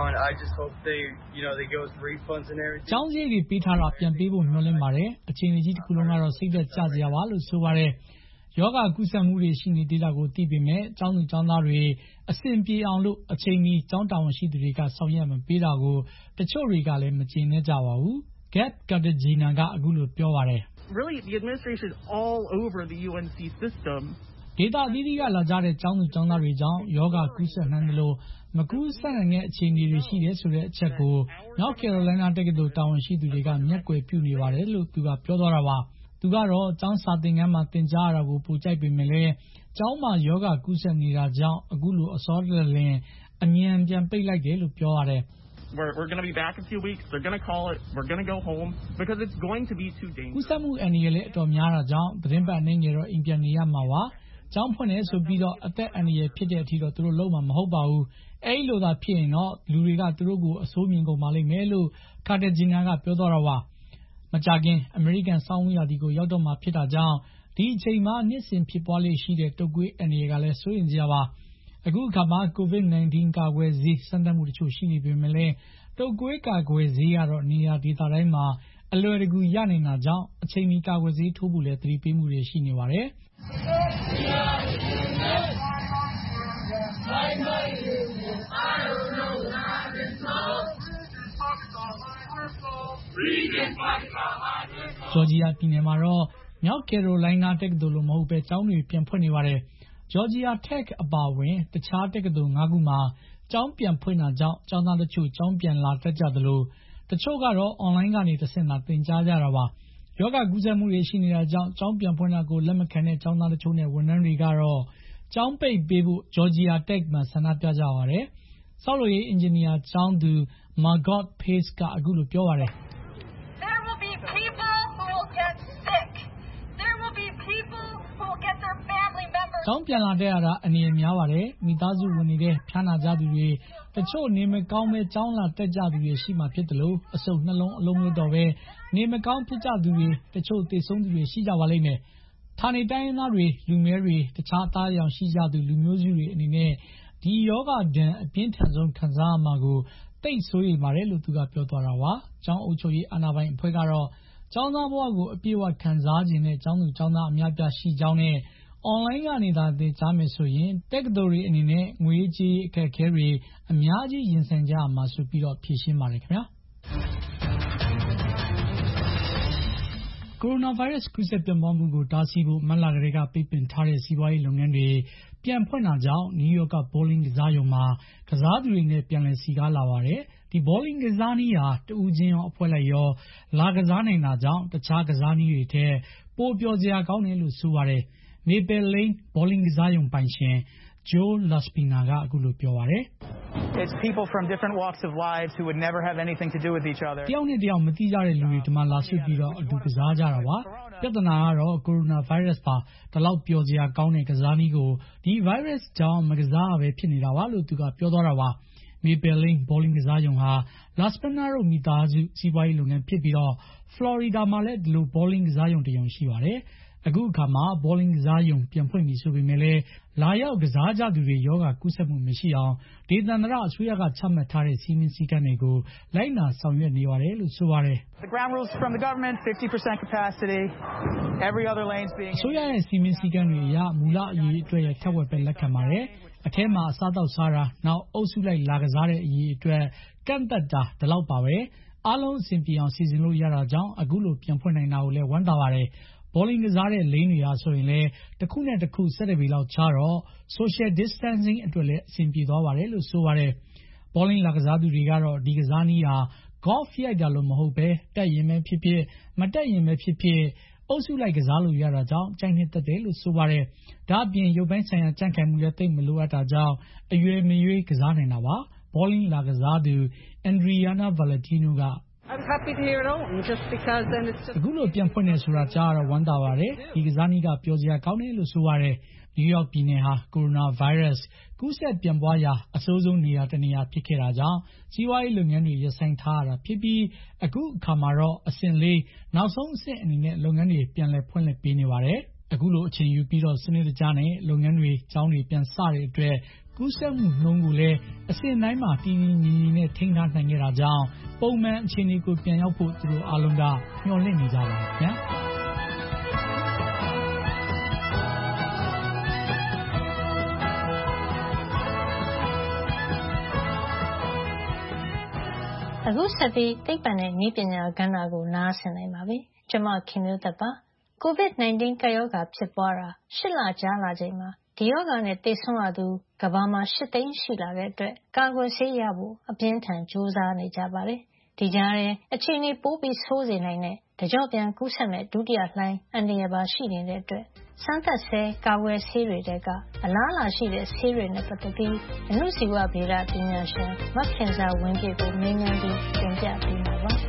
ကျောင်းစရိတ်တွေပေးထားတာပြန်ပေးဖို့မျှော်လင့်ပါတယ်။အခြေအနေကြီးတစ်ခုလုံးကတော့စိတ်သက်ကြစရာပါလို့ဆိုပါတယ်။ယောဂကူးစက်မှုတွေရှိနေသေးတာကိုသိပေမဲ့ကျောင်းသူကျောင်းသားတွေအဆင်ပြေအောင်လို့အချိန်မီကျောင်းတာဝန်ရှိသူတွေကဆောင်ရွက်မပေးတာကိုတချို့တွေကလည်းမကျေနပ်ကြပါဘူး။ Gab Cartagena ကအခုလိုပြောပါတယ်။ Really, the administration all over the U N C system. ဒေတာအသီးသီးကလာကြတဲ့ကျောင်းသူကျောင်းသားတွေကြောင့်ယောဂကူးစက်နိုင်တယ်လို့မကူးစက်နိုင်တဲ့အခြေအနေတွေရှိတယ်ဆိုတဲ့အချက်ကိုနောက်ကယ်ရိုလိုင်းနာတက္ကသိုလ်တာဝန်ရှိသူတွေကမျက်ကွယ်ပြုနေပါတယ်လို့သူကပြောသွားတာပါ။သူကတော့ကျောင်းစာသင်ခန်းမှာသင်ကြားရတာကိုပိုကြိုက်ပေမဲ့လည်းကျောင်းမှာယောဂကူးစက်နေတာကြောင့်အခုလိုအစောတလင်အမြန်ပြန်ပိတ်လိုက်တယ်လို့ပြောရတယ်။ We're, we're going to be back in a few weeks. They're going to call it. We're going to go home because it's going to be too dangerous. ကူးစက်မှုအန္တရာယ်လည်းအတော်များတာကြောင့်သတင်းပတ်အနေနဲ့တော့အိမ်ပြန်နေရမှာပါ။ကျောင်းဖွင့်နေဆိုပြီးတော့အသက်အန္တရာယ်ဖြစ်တဲ့အထိတော့သူတို့လုံးဝမဟုတ်ပါဘူး။အဲဒီလိုသာဖြစ်ရင်တော့လူတွေကသူတို့ကိုအဆိုးမြင်ကုန်ပါလိမ့်မယ်လို့ Cartagena ကပြောသွားတာပါ။မကြခင်အမေရိကန်စောင်းဝရာသီကိုရောက်တော့မှဖြစ်တာကြောင့်ဒီအချိန်မှာနှစ်စဉ်ဖြစ်ပွားလေရှိတဲ့တုပ်ကွေးအန္တရာယ်ကလည်းစိုးရိမ်စရာပါ။အခုအခါမှာ ကိုဗစ် ၁၉ ကာကွယ်ဆေးစမ်းသပ်မှုတချို့ရှိနေပေမဲ့လည်းတုပ်ကွေးကာကွယ်ဆေးကတော့နေရာဒေသတိုင်းမှာအလွယ်တကူရနေတာကြောင့်အချိန်မီကာကွယ်ဆေးထိုးဖို့လည်းသတိပေးမှုတွေရှိနေပါတယ်။ဂျော်ဂျီယာပြည်နယ်မှာတော့မြောက်ကယ်ရိုလိုင်းနာတက္ကသိုလ်လိုမဟုတ်ပဲကျောင်းတွေပြန်ဖွင့်နေပါတယ်။ Georgia Tech အပါအဝင်တခြားတက္ကသိုလ်၅ခုမှာကျောင်းပြန်ဖွင့်တာကြောင့်ကျောင်းသားတချို့ကျောင်းပြန်လာတတ်ကြသလိုတချို့ကတော့အွန်လိုင်းကနေတဆင့်သာသင်ကြားကြတာပါ။ယောဂကူးစက်မှုတွေရှိနေတာကြောင့်ကျောင်းပြန်ဖွင့်တာကိုလက်မခံတဲ့ကျောင်းသားတချို့နဲ့ဝန်ထမ်းတွေကတော့ကျောင်းပိတ်ပေးဖို့ Georgia Tech မှာဆန္ဒပြကြပါတယ်။ဆောက်လုပ်ရေးအင်ဂျင်နီယာကျောင်းသူ Margot Pace ကအခုလိုပြောပါတယ်။ There will be people who will get sick. There will be people who will get their family members. ကျောင်းပြန်လာတဲ့ရတာအနေနဲ့များပါတယ်။မိသားစုဝင်နေတဲ့ဖျားနာကြသူတွေတချို့နေမကောင်းပဲကျောင်းလာတက်ကြသူတွေရှိမှဖြစ်တယ်လို့အဆုတ်နှလုံးအလုံးလို့တော့ပဲနေမကောင်းဖြစ်ကြသူတွေတချို့သေဆုံးသူတွေရှိကြပါလိမ့်မယ်။ဌာနေတိုင်းရင်းသားတွေလူမဲတွေတခြားသားရောင်ရှိကြသူလူမျိုးစုတွေအနေနဲ့ဒီယောဂဒဏ်အပြင်းထန်ဆုံးခံစားရမှာကိုတိတ်ဆိုးရိမ်ပါတယ်လို့သူကပြောသွားတာပါ။ကျောင်းအုပ်ချုပ်ရေးအာဏာပိုင်အဖွဲ့ကတော့ကျောင်းသားဘဝကိုအပြည့်အဝခံစားခြင်းနဲ့ကျောင်းသူကျောင်းသားအများပြားရှိကြောင်းနဲ့အွန်လိုင်းကနေသာသင်ကြားမယ်ဆိုရင်တက္ကသိုလ်တွေအနေနဲ့ငွေကြေးအခက်အခဲတွေအများကြီးရင်ဆိုင်ကြရမှာဆိုပြီးတော့ဖြေရှင်းပါတယ်ခင်ဗျာ။ကိုရိုနာဗိုင်းရပ်စ်ကူးစက်ပြန့်ပွားမှုကိုတားဆီးဖို့မတ်လကတည်းကပိတ်ပင်ထားတဲ့စီးပွားရေးလုပ်ငန်းတွေပြန်ဖွင့်တာကြောင့်နယူးယောက်ကဘောလင်းကစားရုံမှာကစားသူတွေနဲ့ပြန်လည်စည်ကားလာပါတယ်။ဒီဘောလင်းကစားနည်းဟာတဦးချင်းရောအဖွဲ့လိုက်ရောလာကစားနိုင်တာကြောင့်တခြားကစားနည်းတွေထက်ပိုပျော်စရာကောင်းတယ်လို့ဆိုပါတယ်။ Maple Lane ဘောလင်းကစားရုံပိုင်ရှင် Joe Laspina ကအခုလိုပြောပါတယ်။ It's people from different walks of lives who would never have anything to do with each other. တယောက်နဲ့တယောက်မသိကြတဲ့လူတွေဒီမှာလာစုပြီးတော့အတူကစားကြတာပါ။ပြဿနာကတော့ကိုရိုနာဗိုင်းရပ်စ်ပါ။ဒီလောက်ပျော်စရာကောင်းတဲ့ကစားနည်းကိုဒီဗိုင်းရပ်စ်ကြောင့်မကစားရပဲဖြစ်နေတာပါလို့သူကပြောသွားတာပါ။ Maple Lane ဘောလင်းကစားရုံဟာ Laspina တို့မိသားစုစီးပွားရေးလုပ်ငန်းဖြစ်ပြီးတော့ Florida မှာလည်းဒီလိုဘောလင်းကစားရုံတစ်ရုံရှိပါတယ်။အခုအခါမှာဘောလင်းကစားရုံပြန်ဖွင့်ပြီဆိုပေမဲ့လည်းလာရောက်ကစားကြသူတွေယောဂကူးစက်မှုမရှိအောင်ဒေသန္တရအစိုးရကချမှတ်ထားတဲ့စည်းမျဉ်းစည်းကမ်းတွေကိုလိုက်နာဆောင်ရွက်နေပါတယ်လို့ဆိုပါတယ်။ The ground rules from the government fifty percent capacity. Every other lane's being အစိုးရရဲ့စည်းမျဉ်းစည်းကမ်းတွေအရမူလအရေးအတွက်ရဲ့ထက်ဝက်ပဲလက်ခံပါတယ်။အထဲမှာအစားတောက်စားတာနောက်အုပ်စုလိုက်လာကစားတဲ့အရေးအတွက်ကန့်သက်တာဒီလောက်ပါပဲ။အားလုံးအဆင်ပြေအောင်စီစဉ်လို့ရတာကြောင့်အခုလိုပြန်ဖွင့်နိုင်တာကိုလည်းဝမ်းသာပါတယ်။ဘောလင်းကစားတဲ့လိန်းတွေဟာဆိုရင်လည်းတစ်ခုနဲ့တစ်ခု၁၁ပေလောက်ခြားတော့ social distancing အတွက်လည်းအဆင်ပြေသွားပါတယ်လို့ဆိုပါတယ်။ဘောလင်းလာကစားသူတွေကတော့ဒီကစားနည်းဟာ golf ရိုက်တာလို့မဟုတ်ပဲတက်ရင်ပဲဖြစ်ဖြစ်မတက်ရင်ပဲဖြစ်ဖြစ်အုပ်စုလိုက်ကစားလို့ရတာကြောင့်ကြိုက်နှစ်သက်တယ်လို့ဆိုပါတယ်။ဒါအပြင်ရုပ်ပိုင်းဆိုင်ရာကြံ့ခိုင်မှုလည်းသိပ်မလိုအပ်တာကြောင့်အရွယ်မရွေးကစားနိုင်တာပါ။ဘောလင်းလာကစားသူ Adriana Valentino က I'm happy to hear it all just because then it's just အခုလိုပြန်ဖွင့်နေဆိုတာကြားရတော့ဝမ်းသာပါတယ်ဒီကစားနည်းကပျော်စရာကောင်းတယ်လို့ဆိုပါတယ်နနယူးယောက်ပြည်နယ်ဟာကိုရိုနာဗိုင်းရပ်စ်ကူးစက်ပြန့်ပွားရာအဆိုးဆုံးနေရာတစ်နေရာဖြစ်ခဲ့တာကြောင့်စီးပွားရေးလုပ်ငန်းတွေရပ်ဆိုင်းထားရတာဖြစ်ပြီးအခုအခါမှာတော့အဆင့်လေးနောက်ဆုံးအဆင့်အနေနဲ့လုပ်ငန်းတွေပြန်လည်ဖွင့်လှစ်ပေးနေပါတယ်။အခုလိုအချိန်ယူပြီးတော့စနစ်တကျနဲ့လုပ်ငန်းတွေကျောင်းတွေပြန်စတဲ့အတွက်ကူးစက်မှုနှုန်းကိုလည်းအဆင့်တိုင်းမှာတည်တည်ငြိမ်ငြိမ်နဲ့ထိန်းထားနိုင်ခဲ့တာကြောင့်ပုံမှန်အခြေအနေကိုပြန်ရောက်ဖို့သူတို့အားလုံးကမျှော်လင့်နေကြပါတယ်ခင်ဗျာအခုဆက်ပြီးသိပ္ပံနဲ့နည်းပညာကဏ္ဍကိုနားဆင်နိုင်ပါပြီ။ကျွန်မခင်မျိုးသက်ပါ။ ကိုဗစ်-၁၉ ကပ်ရောဂါဖြစ်ပွားတာရှစ်လကြာလာချိန်မှာဒီရောဂါနဲ့သေဆုံးရသူကမ္ဘာမှာရှစ်သိန်းရှိလာတဲ့အတွက်ကာကွယ်ဆေးရဖို့အပြင်းထန်ကြိုးစားနေကြပါတယ်။ဒီကြားထဲအခြေအနေပိုပြီးဆိုးစေနိုင်တဲ့တကျော့ပြန်ကူးစက်မဲ့ဒုတိယလှိုင်းအန္တရာယ်ပါရှိနေတဲ့အတွက်စမ်းသပ်ဆဲကာကွယ်ဆေးတွေကအလားအလာရှိတဲ့ဆေးတွေနဲ့ပတ်သက်ပြီးအဏုဇီဝဗေဒပညာရှင်မခင်စာဝင်းပြည့်ကိုမေးမြန်းပြီးတင်ပြပေးမှာပါ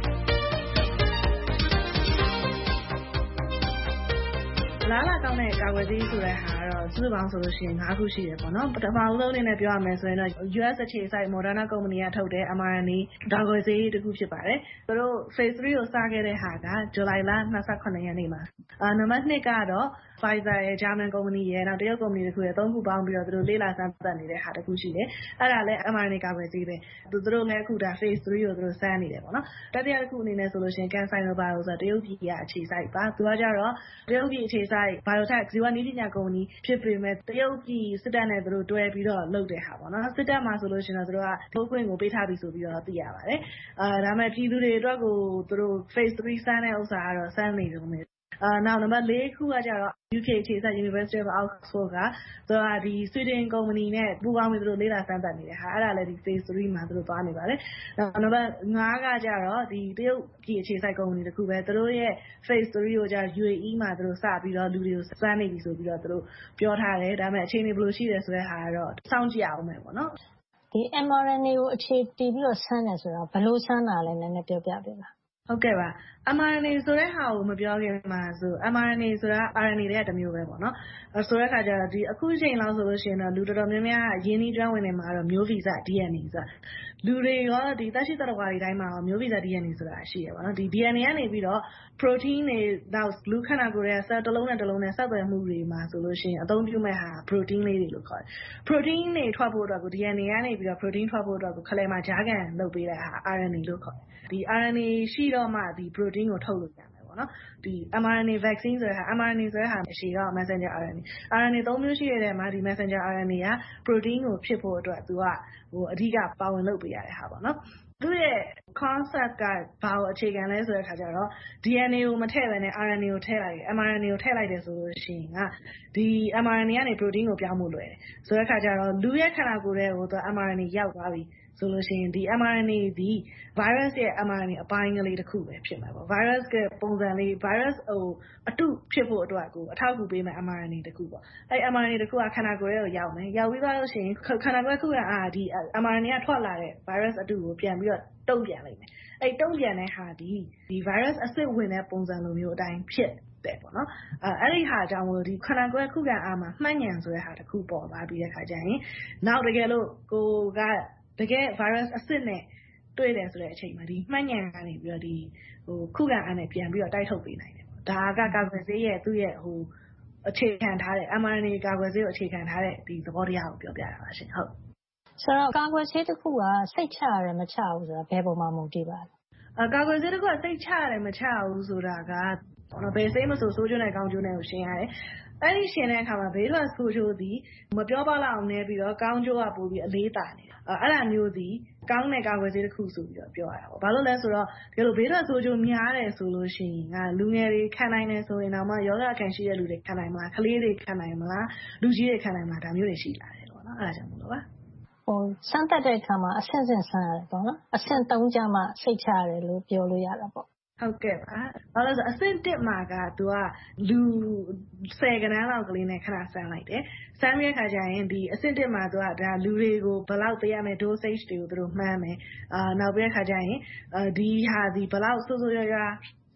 လာလာကောင်းတဲ့ကာကွယ်ဆေးဆိုတဲ့ဟာကတော့စုစုပေါင်းဆိုလို့ရှိရင်၅ခုရှိတယ်ပေါ့နော်ပထမဦးဆုံးအနေနဲ့ပြောရမယ်ဆိုရင်တော့ U S အခြေစိုက် Moderna ကုမ္ပဏီကထုတ်တဲ့ M R N A ကာကွယ်ဆေးတစ်ခုဖြစ်ပါတယ်သူတို့ Phase 3ကိုစခဲ့တဲ့ဟာကဇူလိုင်လ၂၇ရက်နေ့မှာအာနံပါတ်၂ကတော့ Pfizer ရဲ့ဂျာမန်ကုမ္ပဏီရဲ့နောက်တရုတ်ကုမ္ပဏီတစ်ခုရဲ့သုံးခုပေါင်းပြီးတော့သူတို့လေ့လာစမ်းသပ်နေတဲ့ဟာတစ်ခုရှိတယ်အဲ့ဒါလည်း M R N A ကာကွယ်ဆေးပဲသူတို့လည်းအခုဒါ Phase 3ကိုသူတို့စမ်းနေတယ်ပေါ့နော်တတိယတစ်ခုအနေနဲ့ဆိုလို့ရှိရင် CanSino Bio ဆိုတာတရုတ်ပြည်ကအခြေစိုက်ပါသူကကြတော့တရုတ်ပြည်အခြေစိုက် Biotech ဇီဝနည်းပညာကုမ္ပဏီဖြစ်ပေမဲ့တရုတ်ပြည်စစ်တပ်နဲ့သူတို့တွဲပြီးတော့လုပ်တဲ့ဟာပေါ့နော်စစ်တပ်မှာဆိုလို့ရှိရင်တော့သူတို့ကထိုးခွင့်ကိုပေးထားပြီဆိုပြီးတော့သိရပါတယ်အာဒါမဲ့ပြည်သူတွေအတွက်ကိုသူတို့ Phase 3စမ်းတဲ့ဥစ္စာကတော့စမ်းနေကြုံပဲအာနောက်နံပါတ်၄ခုကကျတော့ U K အခြေစိုက် University of Oxford ကသူကဒီ Sweden ကုမ္ပဏီနဲ့ပူးပေါင်းပြီးသူတို့လေ့လာစမ်းသပ်နေတဲ့ဟာအဲ့ဒါလည်းဒီ Phase 3မှာသူတို့သွားနေပါတယ်နောက်နံပါတ်၅ကကျတော့ဒီတရုတ်ပြည်အခြေစိုက်ကုမ္ပဏီတစ်ခုပဲသူတို့ရဲ့ Phase 3ကိုကျ U A E မှာသူတို့စပြီးတော့လူတွေကိုစမ်းနေပြီဆိုပြီးတော့သူတို့ပြောထားတယ်ဒါပေမဲ့အခြေအနေဘယ်လိုရှိတယ်ဆိုတဲ့ဟာကတော့စောင့်ကြည့်အောင်မယ်ပေါ့နော်ဒီ M R N A ကိုအခြေတည်ပြီးတော့စမ်းတယ်ဆိုတာဘယ်လိုစမ်းတာလဲနည်းနည်းပြောပြပေးပါဟုတ်ကဲ့ပါ M R N A ဆိုတဲ့ဟာကိုမပြောခင်မှာဆို M R N A ဆိုတာ R N A တွေကတစ်မျိုးပဲပေါ့နော်ဆိုတဲ့အခါကျတော့ဒီအခုချိန်လောက်ဆိုလို့ရှိရင်တော့လူတော်တော်များများရင်းနှီးကျွမ်းဝင်နေမှာတော့မျိုးဗီဇ D N A ဆိုတာလူတွေရောဒီသက်ရှိသတ္တဝါတွေတိုင်းမှာရောမျိုးဗီဇ D N A ဆိုတာရှိရပါတော့ဒီ D N A ကနေပြီးတော့ protein တွေနောက်လူခန္ဓာကိုယ်ရဲ့ cell တစ်လုံးနဲ့တစ်လုံးနဲ့ဆက်သွယ်မှုတွေမှာဆိုလို့ရှိရင်အသုံးပြုမဲ့ဟာ protein လေးတွေလို့ခေါ်တယ် protein တွေထွက်ဖို့အတွက်ကို D N A ကနေပြီးတော့ protein ထွက်ဖို့အတွက်ကိုခလဲမှာကြားခံလုပ်ပေးတဲ့ဟာ R N A လို့ခေါ်တယ်ဒီ R N A ရှိတော့မှဒီ protein ကိုထုတ်လို့ရမယ်ပေါ့နော်ဒီ M R N A vaccine ဆိုတဲ့ဟာ M R N A ဆိုတဲ့ဟာအရှိတော့ messenger R N A R N A သုံးမျိုးရှိတဲ့ထဲမှာဒီ messenger R N A က protein ကိုဖြစ်ဖို့အတွက်သူကဟိုအဓိကပါဝင်လုပ်ပေးရတဲ့ဟာပေါ့နော်သူရဲ့ concept ကဘာကိုအခြေခံလဲဆိုတဲ့အခါကျတော့ D N A ကိုမထည့်ဘဲနဲ့ R N A ကိုထည့်လိုက်တယ် M R N A ကိုထည့်လိုက်တယ်ဆိုလို့ရှိရင်ကဒီ M R N A ကနေ protein ကိုပြောင်းဖို့လွယ်တယ်ဆိုတဲ့အခါကျတော့လူရဲ့ခန္ဓာကိုယ်ထဲကိုသူ M R N A ရောက်သွားပြီဆိုလို့ရှိရင်ဒီ M R N A ဒီ virus ရဲ့ M R N A အပိုင်းကလေးတစ်ခုပဲဖြစ်မှာပေါ့ virus ကပုံစံလေး virus ဟိုအတုဖြစ်ဖို့အတွက်ကိုအထောက်အကူပေးမယ် M R N A တစ်ခုပေါ့အဲ M R N A တစ်ခုကခန္ဓာကိုယ်ထဲကိုရောက်မယ်ရောက်ပြီးသွားလို့ရှိရင်ခန္ဓာကိုယ်ခုကအာဒီ M R N A ကထွက်လာတဲ့ virus အတုကိုပြန်ပြီးတော့တုံ့ပြန်လိုက်မယ်အဲတုံ့ပြန်တဲ့ဟာဒီဒီ virus အစစ်ဝင်တဲ့ပုံစံလိုမျိုးအတိုင်းဖြစ်တယ်ပေါ့နော်အဲအဲ့ဒီဟာကြောင့်မို့ဒီခန္ဓာကိုယ်ခုခံအားမှာမှတ်ဉဏ်ဆိုတဲ့ဟာတစ်ခုပေါ်လာပြီးတဲ့ခါကျရင်နောက်တကယ်လို့ကိုကတကယ် virus အစစ်နဲ့တွေ့တယ်ဆိုတဲ့အချိန်မှာဒီမှတ်ဉဏ်ကနေပြီးတော့ဒီဟိုခုခံအားနဲ့ပြန်ပြီးတော့တိုက်ထုတ်ပေးနိုင်တယ်ပေါ့ဒါကကာကွယ်ဆေးရဲ့သူ့ရဲ့ဟိုအခြေခံထားတဲ့ M R N A ကာကွယ်ဆေးကိုအခြေခံထားတဲ့ဒီသဘောတရားကိုပြောပြတာပါရှင်ဟုတ်ဆိုတော့ကာကွယ်ဆေးတစ်ခုကစိတ်ချရတယ်မချဘူးဆိုတာဘယ်ပုံမှန်မူတည်ပါလဲအကာကွယ်ဆေးတစ်ခုကစိတ်ချရတယ်မချဘူးဆိုတာကဘယ်ဆေးမဆိုဆိုးကျိုးနဲ့ကောင်းကျိုးနဲ့ကိုရှင်းရတယ်အဲ့ဒီရှင်တဲ့အခါမှာဘေးထွက်ဆိုးကျိုးသည်မပြောပါလောက်အောင်နေပြီးတော့ကောင်းကျိုးကပိုပြီးအလေးတာနေတယ်အဲ့ဒါမျိုးသည်ကောင်းတဲ့ကာကွယ်ဆေးတစ်ခုဆိုပြီးတော့ပြောရတာပေါ့ဘာလို့လဲဆိုတော့ဒီလိုဘေးထွက်ဆိုးကျိုးများတယ်ဆိုလို့ရှိရင်ကလူငယ်တွေခံနိုင်တယ်ဆိုရင်တော့မှယောဂခံရှိတဲ့လူတွေခံနိုင်မလားကလေးတွေခံနိုင်မလားလူကြီးတွေခံနိုင်မလားဒါမျိုးတွေရှိလာတယ်ပေါ့နော်အဲ့ဒါကြောင့်မလို့ပါဟိုစမ်းသပ်တဲ့အခါမှာအဆင့်ဆင့်စမ်းရတယ်ပေါ့နော်အဆင့်သုံးကြမှစိတ်ချရတယ်လို့ပြောလို့ရတာပေါ့ဟုတ်ကဲ့ပါဘာလို့လဲဆိုအဆင့်တစ်မှာကသူကလူဆယ်ကနန်းလောက်ကလေးနဲ့ခဏဆန်းလိုက်တယ်စမ်းတဲ့အခါကျရင်ဒီအဆင့်တစ်မှာသူကဒါလူတွေကိုဘယ်လောက်ပေးရမယ် dosage တွေကိုသူတို့မှန်းမယ်အာနောက်ပြီးတဲ့အခါကျရင်ဒီဟာဒီဘယ်လောက်ဆိုးဆိုးရွားရွား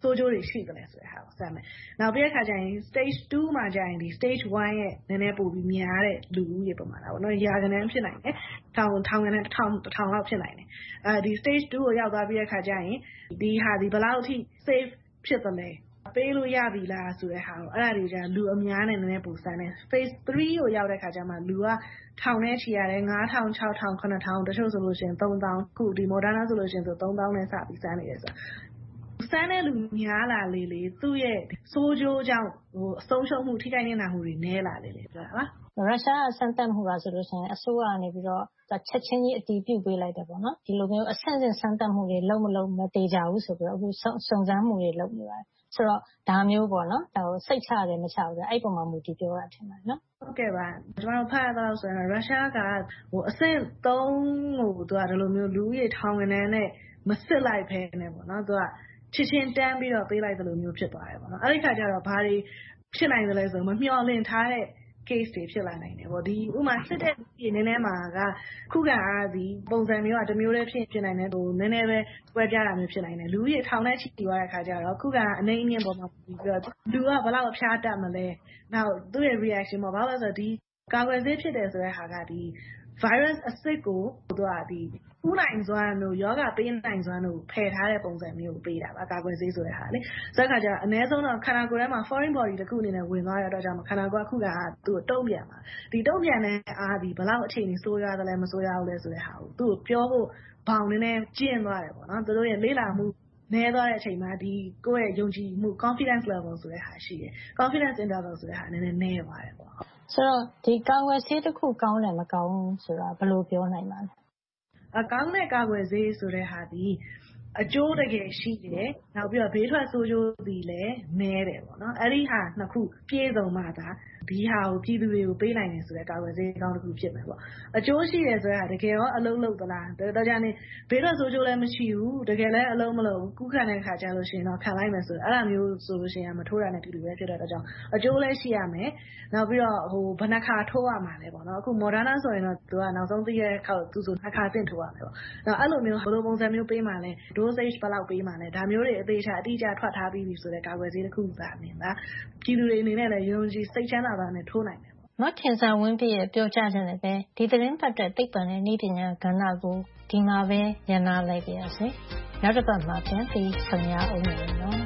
ဆိုးကျိုးတွေရှိတယ်ဆိုတဲ့ဟာကိုစမ်းမယ်။နောက်ပြီးတဲ့အခါကျရင် stage two မှာကျရင်ဒီ stage one ရဲ့နည်းနည်းပိုပြီးများတဲ့လူဦးရေပမာဏပေါ့နော်။ရာဂဏန်းဖြစ်နိုင်တယ်။ထောင်ထောင်ဂဏန်းတစ်ထောင်တစ်ထောင်လောက်ဖြစ်နိုင်တယ်။အဲဒီ stage two ကိုရောက်သွားပြီးတဲ့အခါကျရင်ဒီဟာဒီဘယ်လောက်အထိ safe ဖြစ်သလဲပေးလို့ရပြီလားဆိုတဲ့ဟာကိုအဲ့ဒါတွေကျလူအများနဲ့နည်းနည်းပိုစမ်းတယ် phase three ကိုရောက်တဲ့ခါကျမှလူကထောင်နဲ့ချီရတယ်ငါးထောင်ခြောက်ထောင်ခုနှစ်ထောင်တချို့ဆိုလို့ရှိရင်သုံးသောင်းခုဒီ Moderna ဆိုလို့ရှိရင်ဆိုသုံးသောင်းနဲ့စပြီးစမ်းနေတယ်ဆိုစမ်းတဲ့လူများလာလေလေသူ့ရဲ့ဆိုးကျိုးကြောင့်ဟိုအဆုံးရှုံးမှုထိခိုက်နေတာမှုတွေနည်းလာလေလေပြောတာပါရုရှားအစမ်းသပ်မှုကဆိုလို့ရှိရင်အစိုးရကနေပြီးတော့ချက်ချင်းကြီးအတည်ပြုပေးလိုက်တယ်ပေါ့နော်ဒီလိုမျိုးအဆင့်ဆင့်စမ်းသပ်မှုတွေလုံးမလုံးမတေချဘူးဆိုပြီးတော့အခုစုံစမ်းမှုတွေလုပ်နေပါတယ်ဆိုတော့ဒါမျိုးပေါ့နော်ဒါကိုစိတ်ချရတယ်မချဘူးအဲ့ပုံမှာမူတည်ပြောတာထင်ပါတယ်နော်ဟုတ်ကဲ့ပါကျွန်တော်ဖတ်ရတော့ဆိုရင်ရုရှားကဟိုအဆင့်သုံးကိုသူကဒီလိုမျိုးလူကြီးထောင်ကနေနဲ့မစစ်လိုက်ဖဲနဲ့ပေါ့နော်သူကချစ်ချင်းတန်းပြီးတော့ပေးလိုက်တယ်လို့မျိုးဖြစ်သွားတယ်ပေါ့နော်အဲ့ဒီခါကျတော့ဘာတွေဖြစ်နိုင်တယ်လဲဆိုမမျှော်လင့်ထားတဲ့ case တွေဖြစ်လာနိုင်တယ်ပေါ့ဒီဥမာစစ်တဲ့ပြည်နည်းနည်းမှာကခုခံအားဒီပုံစံမျိုးကတစ်မျိုးတည်းဖြစ်ဖြစ်နိုင်တယ်ဟိုနည်းနည်းပဲကွဲပြားတာမျိုးဖြစ်နိုင်တယ်လူကြီးထောင်နဲ့ချီသွားတဲ့ခါကျတော့ခုခံအနေအင်းပေါ်မှာပြီးတော့လူကဘယ်လောက်အဖျားတတ်မလဲနောက်သူ့ရဲ့ reaction ပေါ့ဘာလို့လဲဆိုတော့ဒီကာကွယ်ဆေးဖြစ်တယ်ဆိုတဲ့ဟာကဒီ virus အစစ်ကိုသူကဒီကူးနိုင်စွမ်းတို့ယောဂပေးနိုင်စွမ်းတို့ဖယ်ထားတဲ့ပုံစံမျိုးပေးတာပါကာကွယ်ဆေးဆိုတဲ့ဟာလေဆိုတဲ့အခါကျတော့အနည်းဆုံးတော့ခန္ဓာကိုယ်ထဲမှာ foreign body တစ်ခုအနေနဲ့ဝင်သွားရတော့ကြောင့်ခန္ဓာကိုယ်ကခုကသူ့ကိုတုံ့ပြန်မှာဒီတုံ့ပြန်တဲ့အားဒီဘယ်လောက်အခြေအနေဆိုးရသလဲမဆိုးရဘူးလဲဆိုတဲ့ဟာကိုသူ့ကိုပြောဖို့ဘောင်နေနေကျင့်သွားတယ်ပေါ့နော်သူတို့ရဲ့လေးလာမှုနည်းသွားတဲ့အချိန်မှာဒီကိုယ့်ရဲ့ယုံကြည်မှု confidence level ဆိုတဲ့ဟာရှိတယ် confidence interval ဆိုတဲ့ဟာနည်းနည်းနည်းသွားတယ်ပေါ့ဆိုတော့ဒီကာကွယ်ဆေးတစ်ခုကောင်းတယ်မကောင်းဘူးဆိုတာဘယ်လိုပြောနိုင်ပါလဲအကောင်းတဲ့ကာကွယ်ဆေးဆိုတဲ့ဟာဒီအကျိုးတကယ်ရှိတယ်နောက်ပြီးတော့ဘေးထွက်ဆိုးကျိုးတွေလည်းနည်းတယ်ပေါ့နော်အဲ့ဒီဟာနှစ်ခုပြည့်စုံမှသာဒီဟာကိုပြည်သူတွေကိုပေးနိုင်တယ်ဆိုတဲ့ကာကွယ်ဆေးကောင်းတစ်ခုဖြစ်မယ်ပေါ့အကျိုးရှိတယ်ဆိုတော့တကယ်ရောအလုံးလုံးသလားတော်ကြနေဘေးထွက်ဆိုးကျိုးလည်းမရှိဘူးတကယ်လည်းအလုံးမလုံးကူးခံတဲ့ခါကျလို့ရှိရင်တော့ခံလိုက်မယ်ဆိုတော့အဲ့လိုမျိုးဆိုလို့ရှိရင်မထိုးတာနဲ့တူတူပဲဖြစ်တဲ့အတွက်ကြောင့်အကျိုးလည်းရှိရမယ်နောက်ပြီးတော့ဟိုဘယ်နှခါထိုးရမှာလဲပေါ့နော်အခု Moderna ဆိုရင်တော့သူကနောက်ဆုံးသိရတဲ့ခေါက်သူဆိုနှခါတင့်ထိုးရမယ်ပေါ့နောက်အဲ့လိုမျိုးဘယ်လိုပုံစံမျိုးပေးမှလဲ dosage ဘယ်လောက်ပေးမှလဲဒါမျိုးတွေအသေးချာအတိအကျထွက်ထားပြီးပြီဆိုတဲ့ကာကွယ်ဆေးတစ်ခုသာမြင်တာပြည်သူတွေအနေနဲ့လည်းယုံကြည်စိတ်ချမ်းသာတာနဲ့ထိုးနိုင်တယ်မထင်စာဝင်းပြည့်ရဲ့ပြောကြားချက်နဲ့ပဲဒီသတင်းပတ်တဲ့သိပ္ပံနဲ့နည်းပညာကဏ္ဍကိုဒီမှာပဲညှနာလိုက်ပါရစေနောက်တစ်ပတ်မှာပြန်ပြီးဆုံရအောင်နော်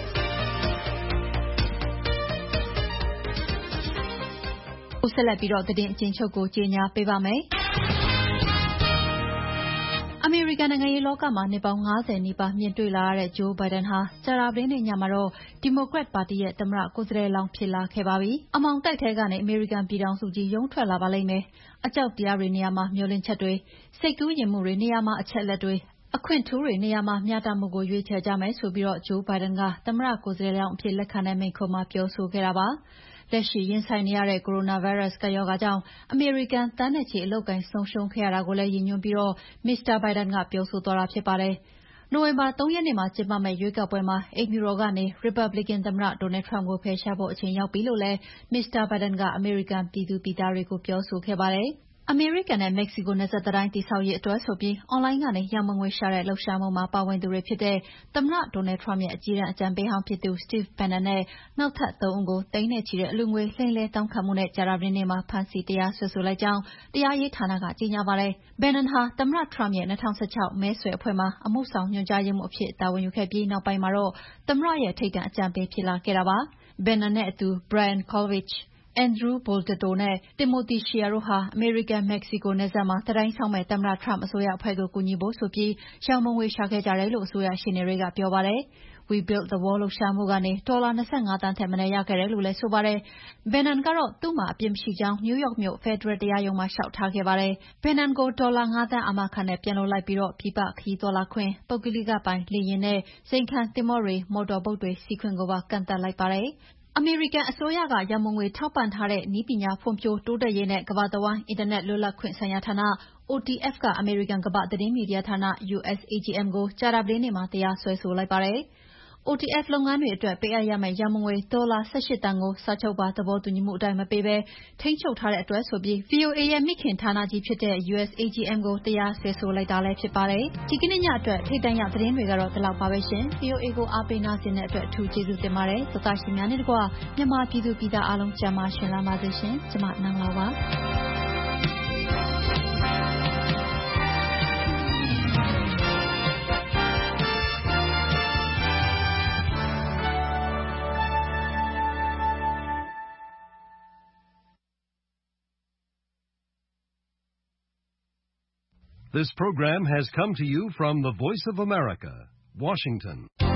ဦးဆက်လက်ပြီးတော့သတင်းအကျဉ်းချုပ်ကိုကြေညာပေးပါမယ်အမေရိကန်နိုင်ငံရေးလောကမှာနှစ်ပေါင်း၅၀နီးပါးမြင်တွေ့လာရတဲ့ဂျိုးဘိုင်ဒန်ဟာကြာသပတေးနေ့ညမှာတော့ဒီမိုကရက်ပါတီရဲ့သမ္မတကိုယ်စားလှယ်လောင်းဖြစ်လာခဲ့ပါပြီ။အမောင်တိုက်ထဲကနေအမေရိကန်ပြည်ထောင်စုကြီးရုန်းထွက်လာပါလိမ့်မယ်။အကြောက်တရားတွေနေရာမှာမျှော်လင့်ချက်တွေစိတ်ကူးယဉ်မှုတွေနေရာမှာအချက်လက်တွေအခွင့်ထူးတွေနေရာမှာမျှတမှုကိုရွေးချယ်ကြမယ်ဆိုပြီးတော့ဂျိုးဘိုင်ဒန်ကသမ္မတကိုယ်စားလှယ်လောင်းအဖြစ်လက်ခံတဲ့မိန့်ခွန်းမှာပြောဆိုခဲ့တာပါ။လက်ရှိရင်ဆိုင်နေရတဲ့ကိုရိုနာဗိုင်းရပ်စ်ကပ်ရောဂါကြောင့်အမေရိကန်သန်းနဲ့ချီအလုပ်ကိုင်ဆုံးရှုံးခဲ့ရတာကိုလည်းရည်ညွှန်းပြီးတော့မစ္စတာဘိုင်ဒန်ကပြောဆိုသွားတာဖြစ်ပါတယ်။နိုဝင်ဘာ၃ရက်နေ့မှာကျင်းပမယ့်ရွေးကောက်ပွဲမှာအိမ်ဖြူတော်ကနေရီပတ်ဘလစ်ကန်သမ္မတဒေါ်နယ်ထရမ့်ကိုဖယ်ရှားဖို့အချိန်ရောက်ပြီလို့လည်းမစ္စတာဘိုင်ဒန်ကအမေရိကန်ပြည်သူပြည်သားတွေကိုပြောဆိုခဲ့ပါတယ်။အမေရိကန်နဲ့မက္ကဆီကိုနယ်စပ်တံတိုင်းတည်ဆောက်ရေးအတွက်ဆိုပြီးအွန်လိုင်းကနေရန်ပုံငွေရှာတဲ့လှုပ်ရှားမှုမှာပါဝင်သူတွေဖြစ်တဲ့သမ္မတဒေါ်နယ်ထရမ့်ရဲ့အကြီးတန်းအကြံပေးဟောင်းဖြစ်သူ Steve Bannon နဲ့နောက်ထပ်သုံးဦးကိုသိန်းနဲ့ချီတဲ့အလူငွေလိမ်လည်တောင်းခံမှုနဲ့ကြာသပတေးနေ့မှာဖမ်းဆီးတရားစွဲဆိုလိုက်ကြောင်းတရားရေးဌာနကကြေညာပါတယ်။ Bannon ဟာသမ္မတထရမ့်ရဲ့၂၀၁၆မဲဆွယ်အဖွဲ့မှာအမှုဆောင်ညွှန်ကြားရေးမှူးအဖြစ်တာဝန်ယူခဲ့ပြီးနောက်ပိုင်းမှာတော့သမ္မတရဲ့ထိပ်တန်းအကြံပေးဖြစ်လာခဲ့တာပါ။ Bannon နဲ့အတူ Brian Kolfage Andrew Bolton နဲ့ Timothy Shea တို့ဟာအမေရိကန်-မက္ကဆီကိုနယ်စပ်မှာတံတိုင်းဆောက်မယ့်သမ္မတထရမ့်အစိုးရအဖွဲ့ကိုကူညီဖို့ဆိုပြီးရန်ပုံငွေရှာခဲ့ကြတယ်လို့အစိုးရရှေ့နေတွေကပြောပါတယ်။ We Build the Wall လှုပ်ရှားမှုကနေဒေါ်လာ၂၅သန်းထက်မနည်းရခဲ့တယ်လို့လည်းဆိုပါတယ်။ Bannon ကတော့သူ့မှာအပြစ်မရှိကြောင်းနယူးယောက်မြို့ဖယ်ဒရယ်တရားရုံးမှာလျှောက်ထားခဲ့ပါတယ်။ Bannon ကိုဒေါ်လာ၅သန်းအာမခံနဲ့ပြန်လွှတ်လိုက်ပြီးပြည်ပခရီးသွားလာခွင့်၊ပုဂ္ဂလိကပိုင်လေယာဉ်နဲ့ဇိမ်ခံသင်္ဘောတွေ၊မော်တော်ဘုတ်တွေစီးခွင့်ကိုပါကန့်သတ်လိုက်ပါတယ်။အမေရိကန်အစိုးရကရန်ပုံငွေထောက်ပံ့ထားတဲ့နည်းပညာဖွံ့ဖြိုးတိုးတက်ရေးနဲ့ကမ္ဘာတဝှမ်းအင်တာနက်လွတ်လပ်ခွင့်ဆိုင်ရာဌာန O T F ကအမေရိကန်ကမ္ဘာ့သတင်းမီဒီယာဌာန U S A G M ကိုကြာသပတေးနေ့မှာတရားစွဲဆိုလိုက်ပါတယ်။အို တီ အက်ဖ် လုပ်ငန်းတွေအတွက်ပေးအပ်ရမယ့်ရန်ပုံငွေဒေါ်လာ၁၈သန်းကိုစာချုပ်ပါသဘောတူညီမှုအတိုင်းမပေးဘဲထိန်းချုပ်ထားတဲ့အတွက်ဆိုပြီး ဗွီအိုအေရဲ့မိခင်ဌာနကြီးဖြစ်တဲ့ ယူ အက်စ် အေ ဂျီ အမ် ကိုတရားစွဲဆိုလိုက်တာလည်းဖြစ်ပါတယ်။ဒီကနေ့ညအတွက်ထိပ်တန်းရသတင်းတွေကတော့ဒီလောက်ပါပဲရှင်။ ဗွီအိုအေကိုအားပေးနားဆင်တဲ့အတွက်အထူးကျေးဇူးတင်ပါတယ်။သောသားရှင်များနဲ့တကွမြန်မာပြည်သူပြည်သားအားလုံးကျန်းမာရှင်လန်းပါစေရှင်။ကျွန်မနန်းလောင်ပါ။ This program has come to you from the Voice of America, Washington.